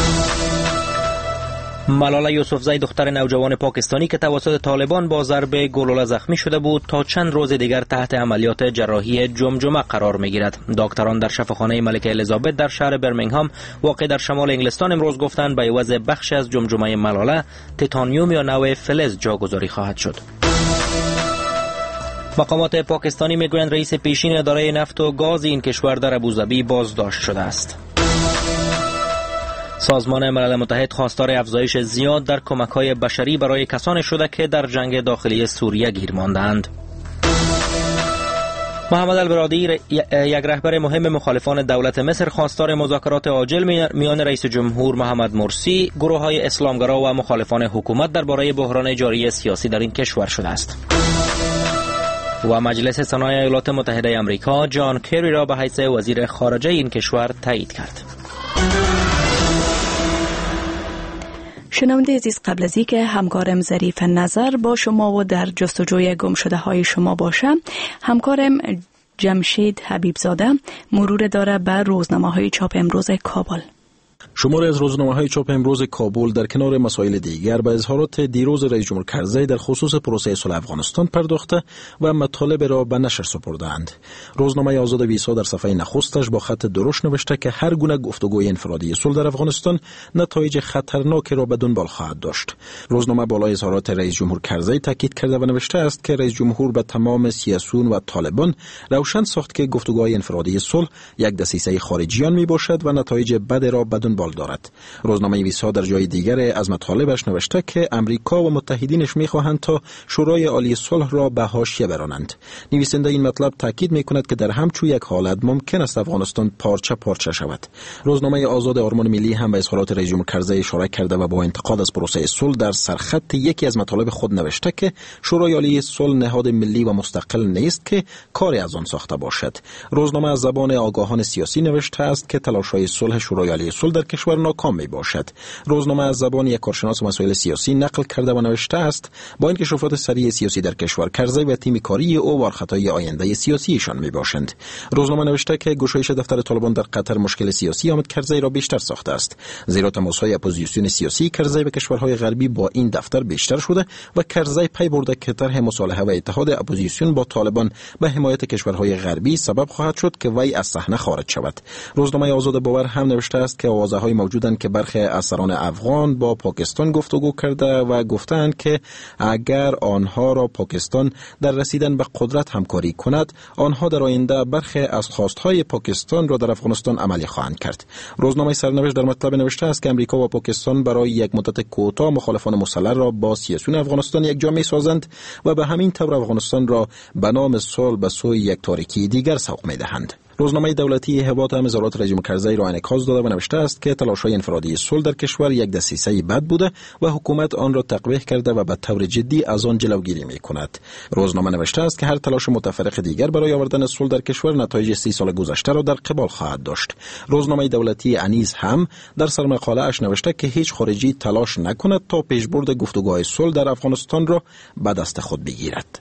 ملاله یوسفزئی دختر نوجوان پاکستانی که توسط طالبان با ضرب گلوله زخمی شده بود تا چند روز دیگر تحت عملیات جراحی جمجمه قرار می‌گیرد. دکتران در شفاخانه ملکه الیزابت در شهر برمنگهام واقع در شمال انگلستان امروز گفتند به عوض بخش از جمجمه ملاله تیتانیوم یا نوع فلز جاگذاری خواهد شد. مقامات پاکستانی میگویند رئیس پیشین اداره نفت و گاز این کشور در ابوظبی بازداشت شده است. سازمان ملل متحد خواستار افزایش زیاد در کمک‌های بشری برای کسانی شده که در جنگ داخلی سوریه گیر ماندند. محمد البرادعی یک رهبر مهم مخالفان دولت مصر خواستار مذاکرات عاجل میان رئیس جمهور محمد مرسی، گروه‌های اسلامگرا و مخالفان حکومت درباره بحران جاری سیاسی در این کشور شده است. و مجلس سنای ایالات متحده آمریکا جان کری را به حیث وزیر خارجه این کشور تایید کرد. شنونده عزیز، قبل از اینکه همکارم ظریف نظر با شما و در جستجوی گم شده های شما باشه، همکارم جمشید حبیبزاده مرور داره بر روزنامه‌های چاپ امروز کابل. شماری از روزنامه‌های چاپ امروز کابل در کنار مسائل دیگر به اظهارات دیروز رئیس جمهور کرزی در خصوص پروسه صلح افغانستان پرداخته و مطالب را به نشر سپردند. روزنامه آزاد ویسا در صفحه نخستش با خط درشت نوشته که هر گونه گفتگوی انفرادی صلح در افغانستان نتایج خطرناکی را به دنبال خواهد داشت. روزنامه بالای اظهارات رئیس جمهور کرزی تاکید کرده و نوشته است که رئیس جمهور به تمام سیاسیون و طالبان روشن ساخت که گفتگوهای انفرادی صلح یک دسیسه خارجیان میباشد و نتایج بد را به دنبال دارد. روزنامه ویسا در جای دیگر از مطالبش نوشته که امریکا و متحدینش میخواهند تا شورای عالی صلح را به حاشیه برانند. نویسنده این مطلب تاکید میکند که در همچون یک حالت ممکن است افغانستان پارچه پارچه شود. روزنامه آزاد آرمان ملی هم به اظهارات رئیس جمهور کرزی اشاره کرده و با انتقاد از پروسه صلح در سرخط یکی از مطالب خود نوشته که شورای عالی صلح نهاد ملی و مستقل نیست که کاری از آن ساخته باشد. روزنامه از زبان آگاهان سیاسی نوشته است که تلاش‌های صلح شورای عالی صلح در کشور ناکام می باشد. روزنامه از زبان یک کارشناس مسائل سیاسی نقل کرده و نوشته است با اینکه شفافیت سریع سیاسی در کشور کرزی و تیم کاری او وارخطای آینده سیاسیشان می باشند. روزنامه نوشته که گشایش دفتر طالبان در قطر مشکل سیاسی آمد کرزی را بیشتر ساخته است، زیرا تماس‌های اپوزیسیون سیاسی کرزی به کشورهای غربی با این دفتر بیشتر شده و کرزی پی برده که طرح مصالحه و اتحاد اپوزیسیون با طالبان به حمایت کشورهای غربی سبب خواهد شد که وی از صحنه خارج شود. روزنامه آزاد باور هم نوشته است که آوازه‌های موجودند که برخی از سران افغان با پاکستان گفتگو کرده و گفتند که اگر آنها را پاکستان در رسیدن به قدرت همکاری کند، آنها در آینده برخی از خواستهای پاکستان را در افغانستان عملی خواهند کرد. روزنامه سرنوشت در مطلب نوشته است که امریکا و پاکستان برای یک مدت کوتاه مخالفان مسلح را با سیاسیون افغانستان یکجا می‌سازند و به همین طور افغانستان را به نام صلح به سوی یک تاریکی دیگر سوق می‌دهند. روزنامه دولتی حبات هم اظهارات رژیم کرزی را انعکاس داده و نوشته است که تلاش‌های انفرادی صلح در کشور یک دسیسه بد بوده و حکومت آن را تقبیح کرده و به طور جدی از آن جلوگیری می‌کند. روزنامه نوشته است که هر تلاش متفرق دیگر برای آوردن صلح در کشور نتایج 30 سال گذشته را در قبال خواهد داشت. روزنامه دولتی انیس هم در سرمقاله اش نوشته که هیچ خارجی تلاش نکند تا پیشبرد گفتگوهای صلح در افغانستان را به دست خود بگیرد.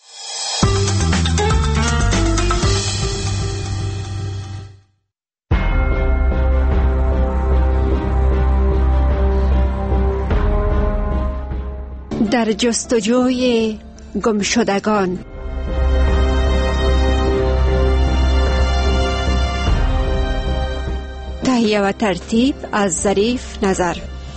در جستجوی گمشدگان. تهیه و ترتیب از ظریف نظر.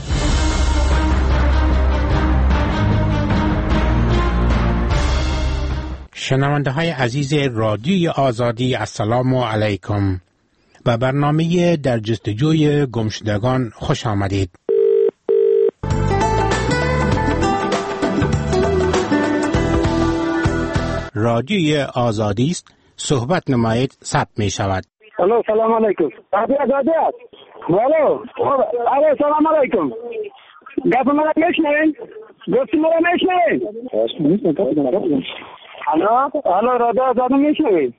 شنونده های عزیز رادیوی آزادی، السلام علیکم. به برنامه در جستجوی گمشدگان خوش آمدید. رادیوی آزادی است، صحبت نمایید، ثبت می شود. الو سلام علیکم. آزادی است. الو سلام علیکم. گپ مرا میشنوین؟ گفت مرا میشنوین؟ الو رادیو آزادی میشنوین؟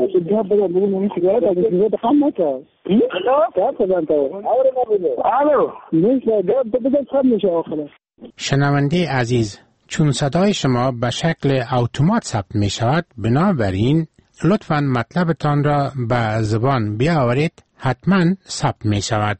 شنونده عزیز، چون صدای شما به شکل اتومات ثبت می شود، بنابراین لطفاً مطلبتان را به زبان بیاورید، حتما ثبت می شود.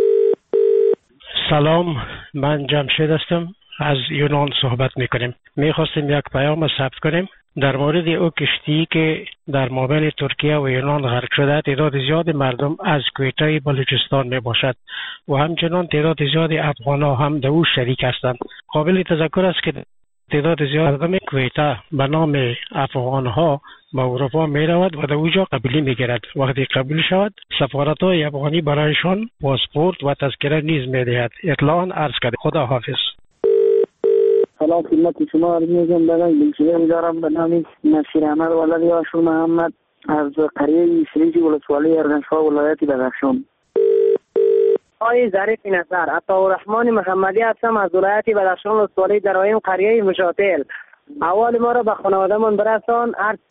سلام، من جمشید هستم، از یونان صحبت می کنیم. می خواستیم یک پیام ثبت کنیم در مورد او کشتی که در مابین ترکیه و یونان غرق شده. تعداد زیاد مردم از کویته بلوچستان می باشد و همچنان تعداد زیاد افغان‌ها هم در او شریک هستند. قابل تذکر است که تعداد زیاد مردم کویته به نام افغان‌ها به اروپا می رود و در اونجا قبولی می گیرد. وقتی قبول شود، سفارت‌های افغانی برایشان پاسپورت و تذکره نیز می دهد. اطلاعاً عرض کرد. خدا حافظ. سلام خدمت شما عرض می‌کنم. برای بلشویه دارم به نام نصیر احمد ولد آشور محمد از قریه سریج ولسوالی ارغنشاه ولایت بدخشان. آقای ظریف نظر، عطاالرحمن محمدی هستم از ولایت بدخشان ولسوالی درایم قریه مشاتل. اول ما را به خانواده‌مان برسان.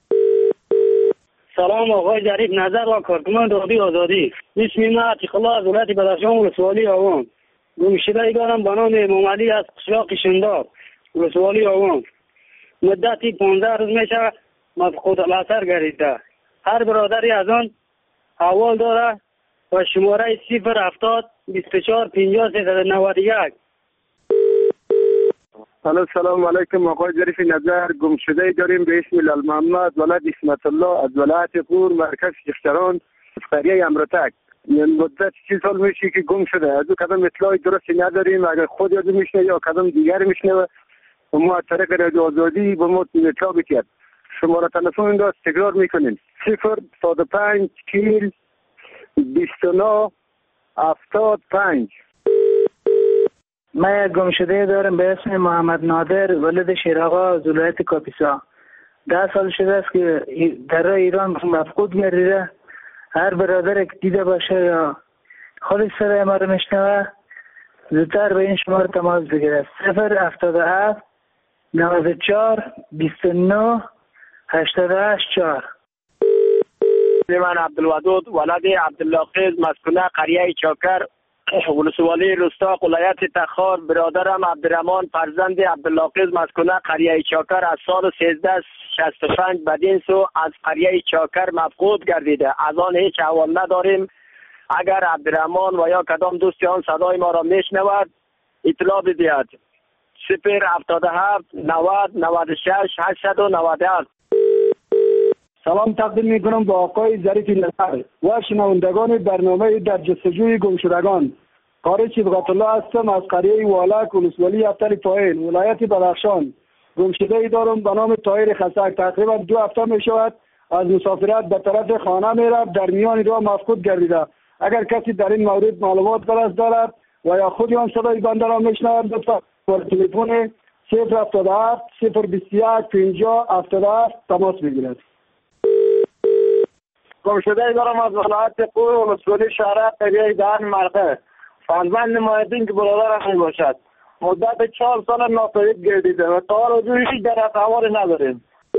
سلام آقای ظریف نظر و کارکنان رادیو آزادی. اسم من عتیق الله از ولایت بدخشان ولسوالی آوان. گمشدگانم به نام امام علی از قشلاق شندار ولسوالی آوان. مدتی 15 روز میشه مفقود الاثر گردیده. هر برادری از آن احوال داره و شماره 070 24 50 391. سلام علیکم آقای ظریف نظر. گمشده داریم به اسم لال محمد ولد اسمت الله از ولایت پور مرکز شیختران قریه امرتک. مدت 30 سال میشه که گم شده. از او کدام اطلاعی درستی نداریم. اگر خود یاد میشنه یا کدام دیگر میشنه و ما از طریق رادیو آزادی به ما اطلاع بکرد. شماره تلفن را تکرار میکنیم 075 40 29 75. من یک گمشده دارم به اسم محمد نادر ولد شیراغا از ولایت کاپیسا. 10 سال شده است که در ایران مفقود گردیده. هر برادر که دیده باشه یا خودش صدای ما رو میشنوه زودتر به این شماره تماس بگیره. 077 94 29 88 4. من عبدالودود ولد عبدالله خیز مسکونه قریه چاکر ولسوالی رستاق ولایت تخار. برادرم عبدالرحمن فرزند عبدالله خیز مسکونه قریه چاکر از سال 1365 بدین سو از قریه چاکر مفقود گردیده. از آن هیچ احوال نداریم. اگر عبدالرحمن و یا کدام دوستی آن صدای ما را میشنود اطلاع بدهد. 077 90 96 897. سلام تقدیم میکنم با آقای ظریف نظر و شنوندگان برنامه در جستجوی گمشدگان. قاری صبغت الله هستم از قریه والک ولسوالی ابطال پایین ولایت بدخشان. گمشده دارم به نام طاهر خسک. تقریبا 2 هفته می شود از مسافرت به طرف خانه می رفت، در میان راه مفقود گردیده. اگر کسی در این مورد معلومات برس دارد و یا خودی هم صدای بنده را میشنود لطفا با تلفن 077 021 50 77 تماس بگیرد. گمشده دارم از ولایت قور ولسوالی شهر قریه دهن مرقه. فرزند نمایندین که برادرم می باشد. مدت 4 سال ناپدید گردیده و تا حال هیچ در احوال نداریم.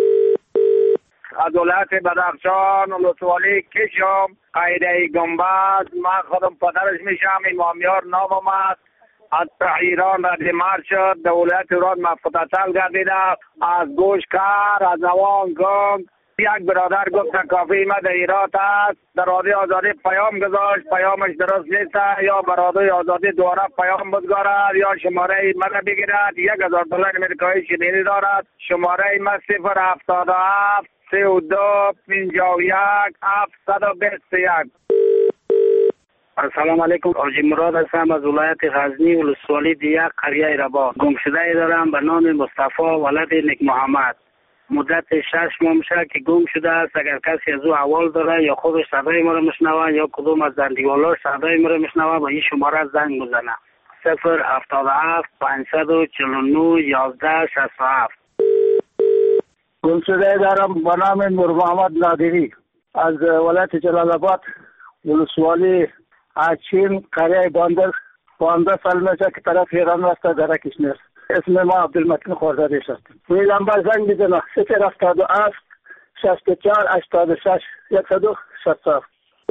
از ولایت بدخشان ولسوالی کشم قریه گنبد. من خودم پدرش میشم. امامیار نامم است. از ایران ردمرد شد. در ولایت ایران مفتتل گردیده. از گوشکر از نوان گنگ یک برادر گفت کافی ما در ایران است. در رادیو آزادی پیام گذاشت. پیامش درست نیست. یا برادر آزادی دوباره پیام بگذارد یا شماره من بگیرد. $1000 امریکایی شنیدی دارد. شماره ما 077 32 51 721. السلام علیکم. حاجی مراد هستم از ولایت غزنی ولسوالی دیه قریه رباط. گمشده دارم به نام مصطفی ولد نک محمد. مدت 6 ماه میشه که گم شده است. اگر کسی از او احوال داره یا خودش صدای ما را میشنوه یا کدوم از زندگی‌والاش صدای ما را میشنوه با این شماره زنگ بزنه. 077 549 11 67. گمشده دارم به نام نور محمد نادری از ولایت جلال آباد ولسوالی اچین قریه باندر. 15 سال میشه که طرف ایران رفته در کشمیر. اسم ما عبدالمتین خوردادی است. میگم با زنگ بزنه 077 64 86 167.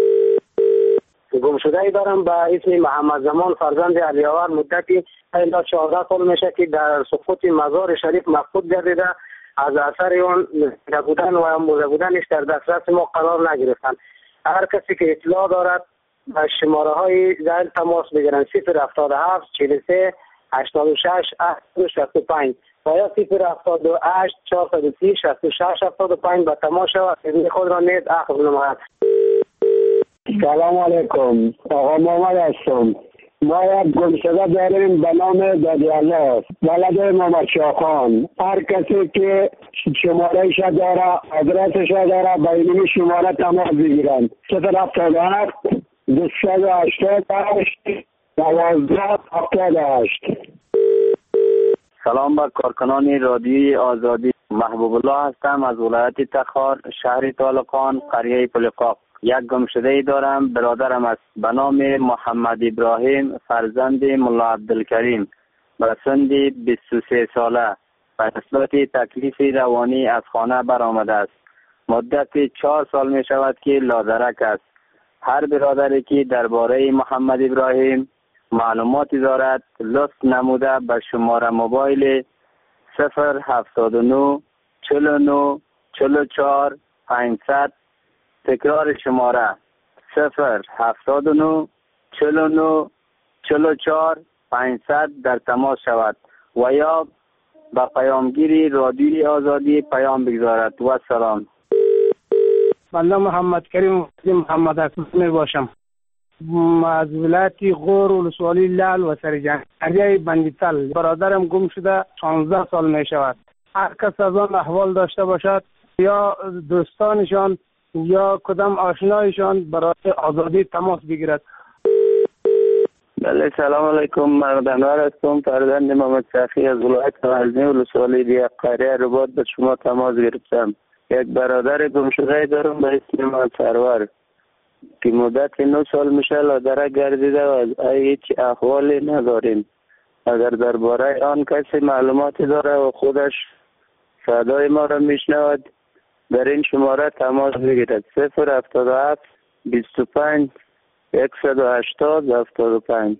گمشده دارم با اسم محمد زمان فرزند علی‌آور. مدتی 14 سال میشه که در سقوط مزار شریف مفقود گردیده. از اثر اون بودن و مرده بودنش در دسترس ما قرار نگرفتن. هر کسی که اطلاع دارد از شماره های در تماس بگیرن 077 43 86 865 و یا 078 430 66 75 به تماس شود خود را نیز اخذ نماید. سلام علیکم. آقا محمد هستم. ما یک گمشده داریم به نام دادیالله ولد محمد شاخان. هر کسی که شمارهش داره آدرسش داره با این شماره تماس بگیرن 077 288 1278. سلام بر کارکنان رادیوی آزادی. محبوب الله هستم از ولایت تخار شهر طالقان قریه پلقاق. یک گمشده دارم برادرم است به نام محمد ابراهیم فرزند ملا عبدالکریم به سن 23 ساله به نسبت تکلیف روانی از خانه برآمده است. مدت 4 سال می شود که لادرک است. هر برادری که درباره محمد ابراهیم معلوماتی دارد لطف نموده به شماره موبایل 079 49 44 500 تکرار شماره 079 49 44 500 در تماس شود و یا به پیامگیری رادیوی آزادی پیام بگذارد. و سلام. بنده محمد کریم محمد اکبر می باشم. از ولایت غور ولسوالی لال و سرجان قریه بندیتل. برادرم گم شده 16 سال می شود. هر کس از آن احوال داشته باشد یا دوستانشان یا کدام آشنایشان برای آزادی تماس بگیرد. بله سلام علیکم. من انور هستم فرزند محمد صافی از ولایت غزنی ولسوالی دیه قریه رباط به شما تماس گرفتم. یک برادر گمشده دارم به اسم محمد سرور که مدت 9 سال میشه لادرک گردیده و از هیچ احوالی نداریم. اگر درباره آن کسی معلوماتی داره و خودش صدای ما را میشنود در این شماره تماس بگیرد 077 25 180 75.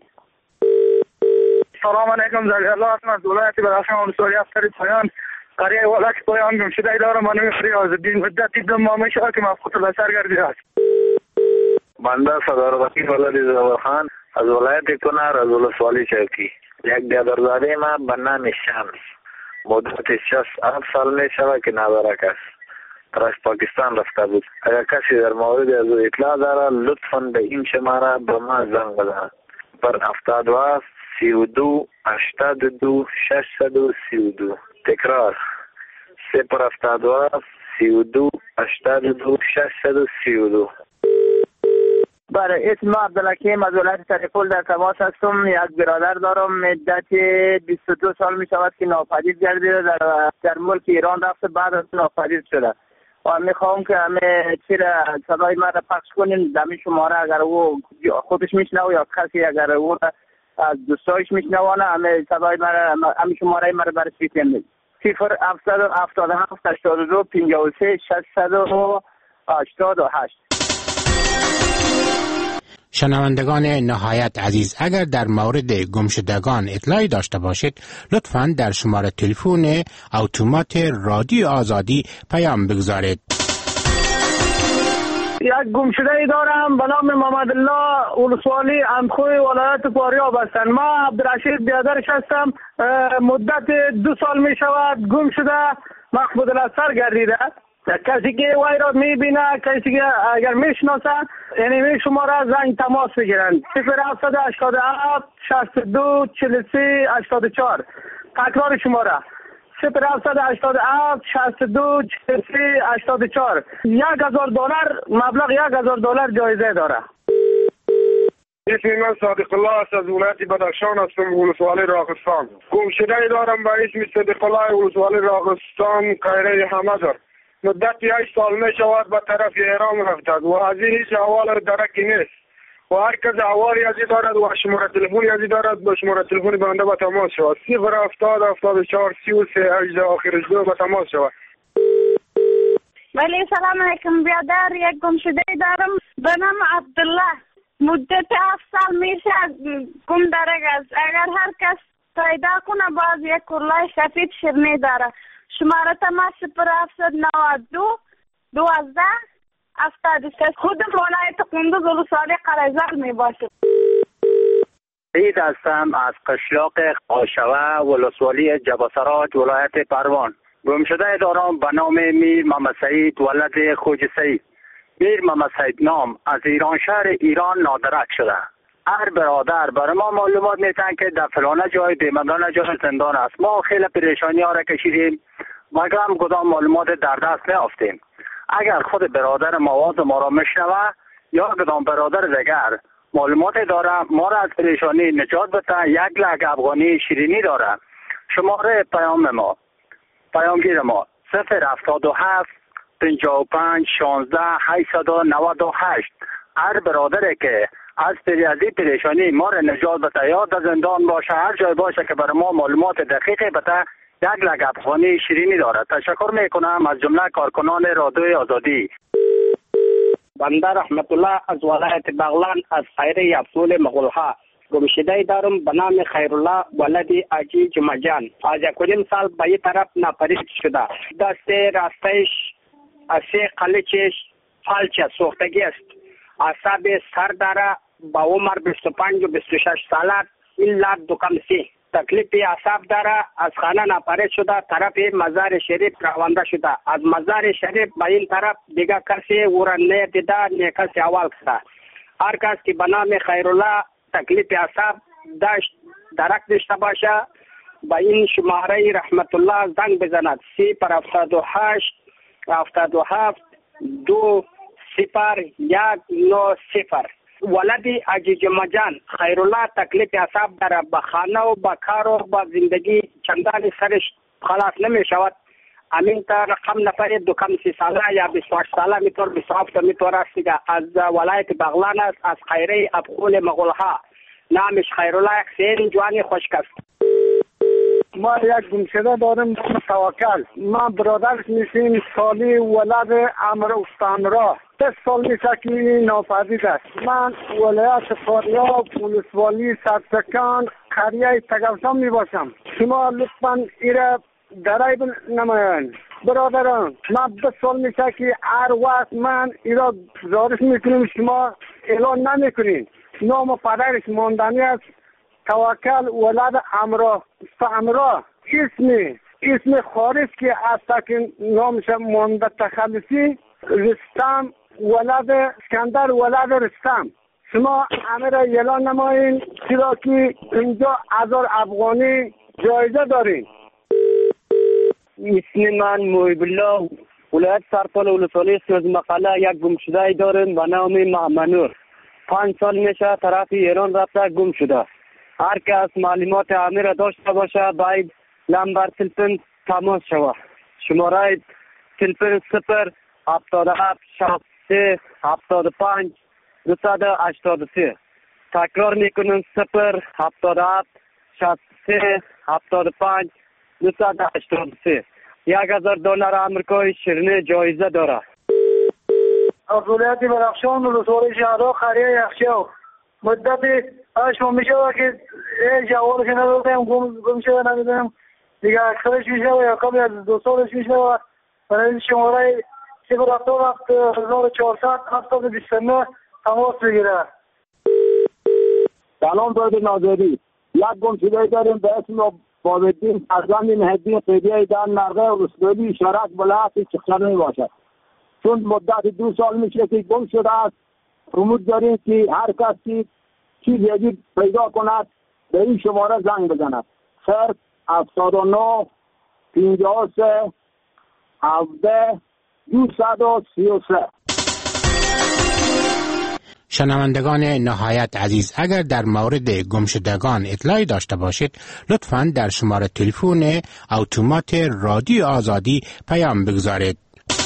سلام علیکم. زلیل الله هستم از ولایت بدخشان ولسوالی ابطال پایان قریه والک پایان. گمشده دارم به نام فریازالدین. مدتی 2 ماه میشه که مفقود به سر گردیده است. بنده صدارتی ولد زواخان از ولایت کنر از ولسوالی چوکی. یک برادر ما به نام شمس مدت 6 سال می شود که ندارک است. طرف پاکستان رفته بود. اگر کسی در مورد از او اطلاع داره لطفاً به این شماره به ما زنگ بزنه. پر 77 32 82 632. تکرار 077 32 82 632. برای اسم عبدالحکیم از ولایت سرپل در تماس هستم. یک برادر دارم مدت 22 سال می شود که ناپدید گردیده در ملک ایران رفته، بعد از ناپدید شده و میخوام که همه چیره صدای من را پخش کنین در این شماره. اگر او خودش میشنوه یا کسی اگر او از دوستایش میشنوانه همه صدای من را همه شماره من را برش بکنید. 0777 82 53 688. شنوندگان نهایت عزیز، اگر در مورد گمشدگان اطلاعی داشته باشید لطفاً در شماره تلفن اتومات رادیو آزادی پیام بگذارید. یک گمشده ای دارم به نام محمد الله ولسوالی اندخوی ولایت فاریاب هستند. ما عبدالرشید بیادرش هستم. مدت 2 سال می شود گم شده، مخبود الاثر گردیده. کسی که وای را میبینه، کسی که اگر میشناسه یعنی شما را زنگ تماس بگیرن. 0787 62 43 84. تکرار شما را 0787 62 43 84. $1000 مبلغ $1000 جایزه داره. اسم من صادق الله است، از ولایت بدخشان هستم، ولسوالی راغستان. گمشده ای دارم به اسم صادق الله ولسوالی راغستان قیره حمدر. مدت 8 سال می شود به طرف ایران رفتد و از این هیچ احوال درکی نیست و هر کس احوالی ازی دارد و شماره تلفنی ازی دارد به شماره تلفنی بنده به تماس شود. 070 74 33 18 آخرش 2 به تماس شود. ولی سلام علیکم بیادر، یک گمشده دارم به نام عبدالله. مدت 7 سال میشه گم درک است. اگر هر کس پیدا کنه باز یک کلاه سفید شیرینی داره. شماره تماس 0792 12 73. خود ولایت قندوز ولسوالی قره‌زر می باشد. سعید هستم از قشلاق قاشوه ولسوالی جباسرات ولایت پروان. گمشده دارم به نام میر محمد سعید ولد خوج سعید. میر محمد سعید نام از ایران شهر ایران نادرک شده. هر برادر برای ما معلومات میتن که در فلانه جای دیمدان جای زندان است. ما خیلی پریشانی ها را کشیدیم مگر هم کدام معلومات در دست نیافتیم. اگر خود برادر مواد ما را میشنوه یا کدام برادر دیگر معلومات داره ما را از پریشانی نجات بده، 1 لک افغانی شیرینی داره. شماره پیامگیر ما 077 55 16 898. هر برادری که از پریشانی ما را نجات بده یا در زندان باشه هر جای باشه که برای ما معلومات دقیقی بده 1 لک افغانی شیرینی دارد. تشکر میکنم از جمله کارکنان رادیو آزادی. بنده رحمت الله از ولایت بغلان از خیره افسول مغلها. گمشده دارم به نام خیرالله ولد اجی جمجان. از 1 سال به این طرف ناپدید شده. دست راستش اسه قلچش فالچه سوختگی است. عصب سر داره با عمر 25 و 26 ساله. این لب دوکمسی تکلیف اعصاب داره. از خانه ناپدید شده، طرف مزار شریف روانده شده. از مزار شریف به این طرف دیگه کسی او را نه دیده نه کسی اول کرده. هر کس که به نام خیرالله تکلیف اعصاب داشت درک داشته باشه با این شماره رحمت الله زنگ بزند. 078 77 2 0 1 9 0. ولدی عجیج مجان خیرالله تکلیف اعصاب داره. با خانه و با کار و با زندگی چندان سرش خلاص نمی شود. امین تا رقم نفر 2 ساله یا 28 ساله میتور 27 میتور است دیگه. از ولایت بغلان است، از خیره ابخول مغلها. نامش خیرالله حسین جوانی خشک است. ما یک گمشده دارم توکل. ما برادرش میشیم سالی ولد امر استانرا. 10 سال میشه که ناپدید است. من ولایت فاریاب ولسوالی سرسکان قریه تگوشان میباشم. شما لطفا ایره درای نمایان. برادران من 10 سال میشه که هر وقت من ایره گزارش میکنیم شما اعلان نمیکنین. نام پدرش ماندنی است توکل ولد امرا. اسمی اسم خارج که از که نامش مانده تخلصی رستم ولد اسکندر ولد رستم. شما همه را اعلان نمایین چرا که اینجا 1000 افغانی جایزه دارین. اسم من محب الله، ولایت سرپل ولسوالی سوزمقاله یک گمشده داریم به نام محمد نور. 5 سال میشه طرف ایران رفته گم شده. هر کس معلومات همه را داشته باشه باید نمبر تلفن تماس شود. شماره تلفن 077 63 75 283. تکرار میکنم 077 63 75 283. $1000 آمریکایی شیرینی جایزه داره. از ولایت بدخشان ولسوالی شهدا قریه یخچال مدت 8 ماه میشه که جوابش ندادم، گم شده ندادم دیگه. اکثرش میشه یا قبل از 2 سالش میشه و برای شماره 077 تماس بگیره. سلام برادر ناظری، یک گمشده داریم به اسم بابالدین فرزند مهدی قیدی در مرغه ولسوالی شرک ولایت چخچرانی باشد. چون مدت 2 سال میشه که گم شده است. امید داریم که هر کسی چیز عجیب پیدا کند به این شماره زنگ بزند. 079 53 17 233. شنوندگان نهایت عزیز، اگر در مورد گمشدگان اطلاعی داشته باشید لطفاً در شماره تلفن اتومات رادیو آزادی پیام بگذارید.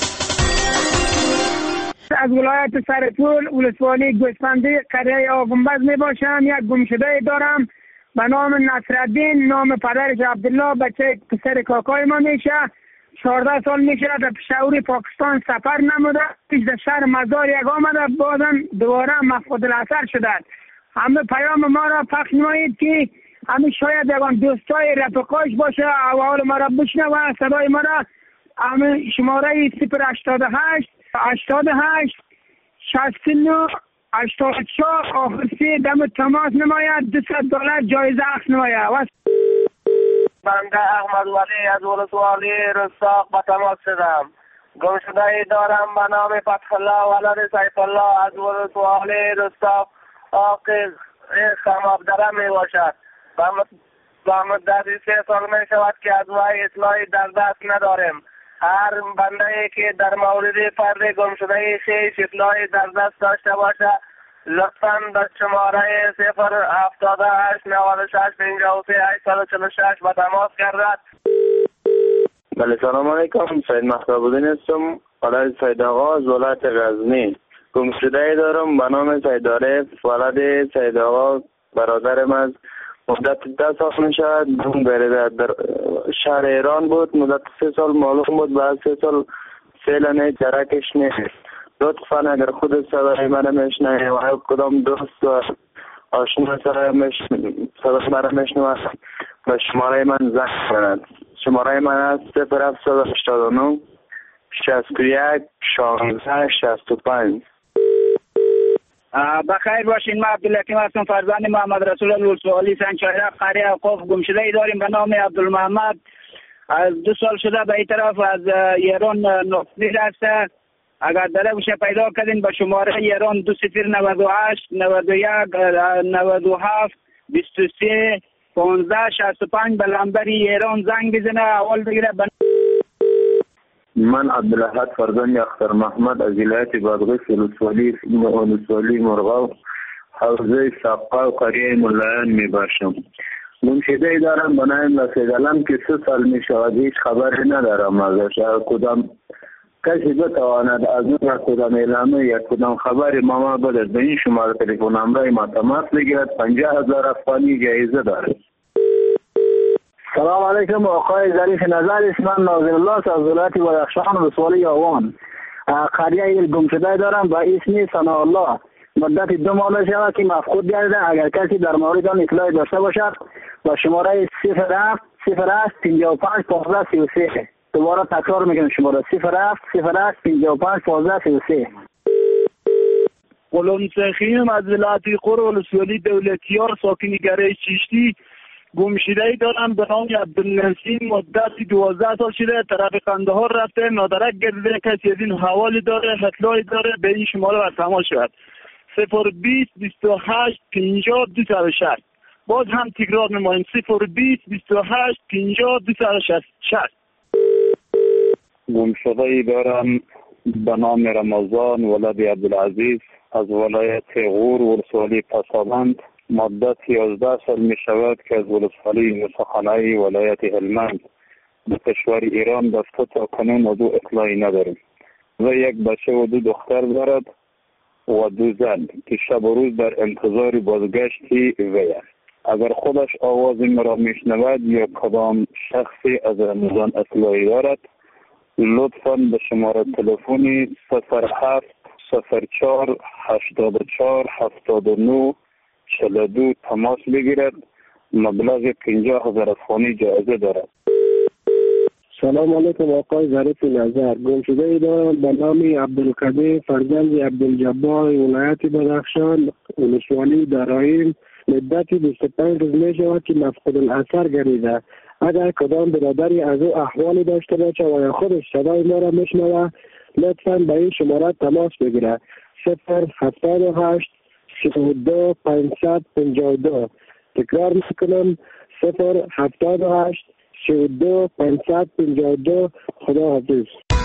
از ولایت سرپل ولسوالی گوسفندی قریه آگنبز می باشم. یک گمشده دارم به نام نصرالدین، نام پدرش عبدالله، بچه پسر کاکای ما میشه. 14 سال میشه در پشاور پاکستان سفر نموده. پیش در شهر مزار یک آمده، بازم دوباره مفقود الاثر شده. همه پیام ما را پخش نمایید که همه شاید یکان دوستای رفقاش باشه اول ما را بشنوه صدای ما را. همه شماره 088 88 69 84 آخر 3 دم تماس نماید. $200 جایزه اخذ نماید. بنده احمد ولی از ولسوالی رستاق به تماس شدم. گمشده ای دارم به نام فتح الله ولد سیف الله از ولسوالی رستاق آقای خمابدره می باشد. به مدت 3 سال می شود که از وی اطلاعی در دست نداریم. هر بنده ای که در مورد فرد گمشده ای خیش اطلاعی در دست داشته باشه لطفاً در شماره 078 96 53 846 به تماس گردد. بله سلام علیکم، سید مهتاب الدین هستم، ولد سید آقا از ولایت غزنی. گمشده ای دارم به نام سید عارف ولد سید آقا، برادرم از مدت 10 سال میشد گم گردیده. در شهر ایران بود، مدت 3 سال معلوم بود، بعد 3 سال فعلا درکش نیست. لطفاً اگر خود صدای من میشنه و کدام دوست و آشنا صدای من میشنه و شماره من زنگ کنند. شماره من است 0789 61 16 65. بخیر باشین. من عبدالحکیم هستم، فرزند محمد رسول الولسوالی سنچایره قریه اوقاف. گمشده ای داریم به نام عبدالمحمد. از 2 سال شده به این طرف از ایران نقطی رسته. اگر داره بشه پیدا کردین به شماره ایران 2098 91 97 23 15 65 به لمبری ایران زنگ بزنه اول بگیره. من عبدالحد فرزند اختر محمد از ولایت بادغیس ولسوالی مرغاب حوزه سقا و قریه ملایان می باشم. گمشده ای دارم به نام رسید علم که 3 سال می شود هیچ خبری ندارم ازش. کدام کسی بتواند از اون کدام اعلامه یا کدام خبری ما بدهد به این شماره تلفن نمبر ما تماس بگیرد. 50,000 افغانی جایزه دارد. سلام علیکم آقای ظریف نظر، اسم ناظر الله از ولایت بدخشان ولسوالی آوان. قریه گمشده دارم با اسم ثنا الله. مدت 2 ماه شده که مفقود گردیده. اگر کسی در مورد آن اطلاعی داشته باشد با شماره 07 08 55 15 33. دوباره تکرار میکنم شماره 07 08 55 15 33. غلام سخیم از ولایت قور ولسوالی دولتیار ساکن گره چشتی گمشده‌ای دارم به نام عبدالنسیم، مدت 12 سال شده طرف قندهار رفته، نادرک گرفته، کسی از این حوالی داره، اطلاعی داره به این شماره بر تماس شود 020 28 50 260. باز هم تکرار نماییم 020 28 50 260. گمشده‌ای دارم به نام رمضان ولد عبدالعزیز از ولایت غور ولسوالی پسابند. مدت 11 سال می شود که از ولسوالی مسخنه‌ای ولایت هلمند به کشور ایران رفته، تا کنون و دو اطلاعی نداریم. و یک بچه و 2 دختر دارد و 2 زن که شب و روز در انتظار بازگشتی وی است. اگر خودش آواز مرا میشنود یا کدام شخصی از رمضان اطلاعی دارد، لطفاً به شماره تلفنی 07 04 84 79 42 تماس بگیرد. مبلغ 50,000 افغانی جایزه دارد. سلام علیکم آقای ظریف نظر. گمشده‌ای دارم به نام عبدالقدیر فرزند عبدالجبار ولایت بدخشان ولسوالی درایم. مدت 25 روز می شود که مفقود الاثر گردیده. اگر کدام برادری از او احوالی داشته باشه و یا خودش صدای ما را میشنوه، لطفاً به این شماره تماس بگیره 078 32 552. تکرار میکنم 078 32 552. خدا حافظ.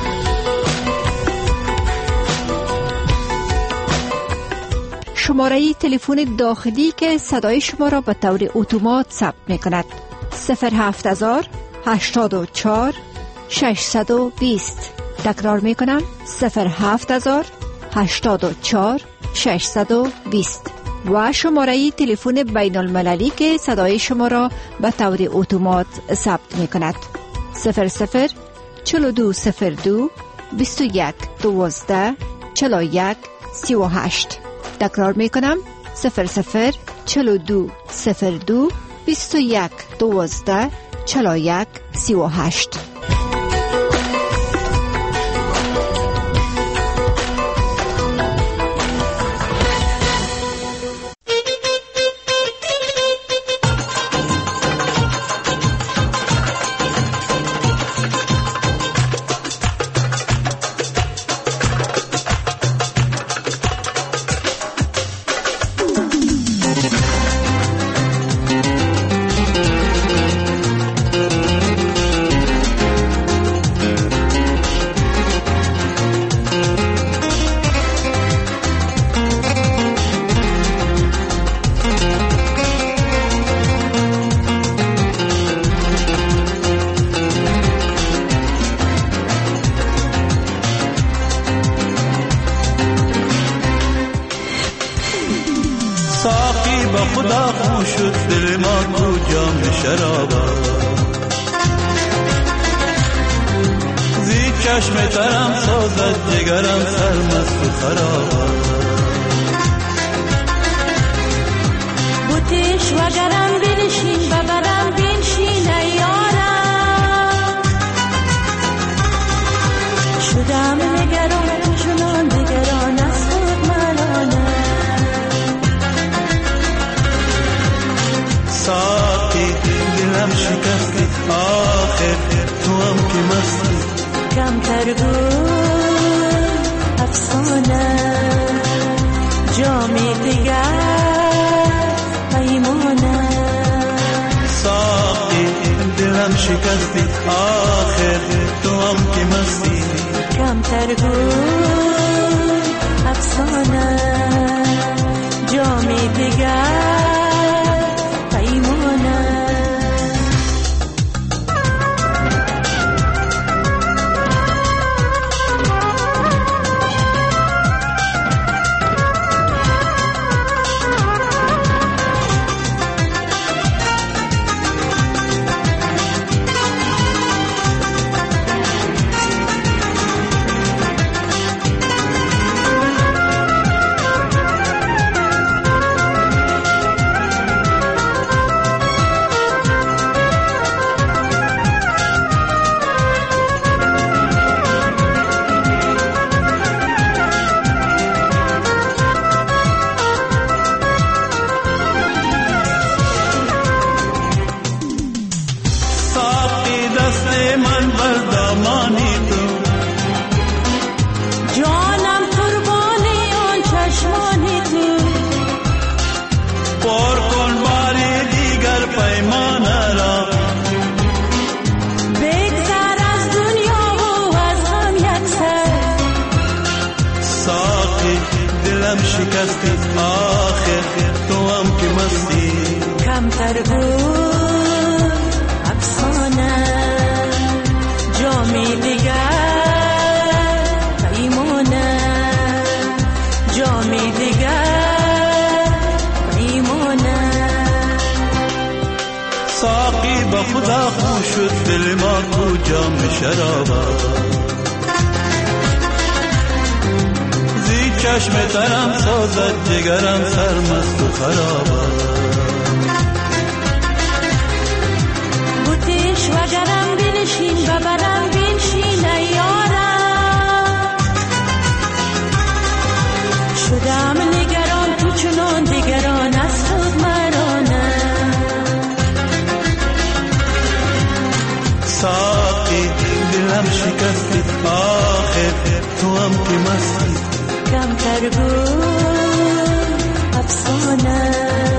شماره تلفن داخلی که صدای شما را به طور اتومات ثبت می کند 07000 84 620. تکرار می کنم 07000 84 620. و شماره تلفن بین المللی که صدای شما را به طور اتومات ثبت می کند 00 4202 21 12 41 38. تکرار می کنم 00 4202 21 12 41 38. چشم ترم سازد جگرم سرمست و خراب بوتیش وگرم بنشین ببرم بنشین ایارم شدم نگران چنان نگران از خود ملانه ساقی دلم شکستی آخر تو هم که مستی کم ترگون افسانه جامی دیگر پیمانه ساقی دلم شکستی آخر تو هم که مستی کم ترگون افسانه جامی دیگر پیمانه ساقی به خدا خو شد دل ما کو جام شرابا زی چشم ترم سازد جگرم سرمست و خرابا بوتیش و گرم بنشین ببرم بنشین ایارم شدم نگران تو چنان دیگران از خود مرانم ساقی دلم شکستی آخر تو هم که مستی کم تر بود افسانه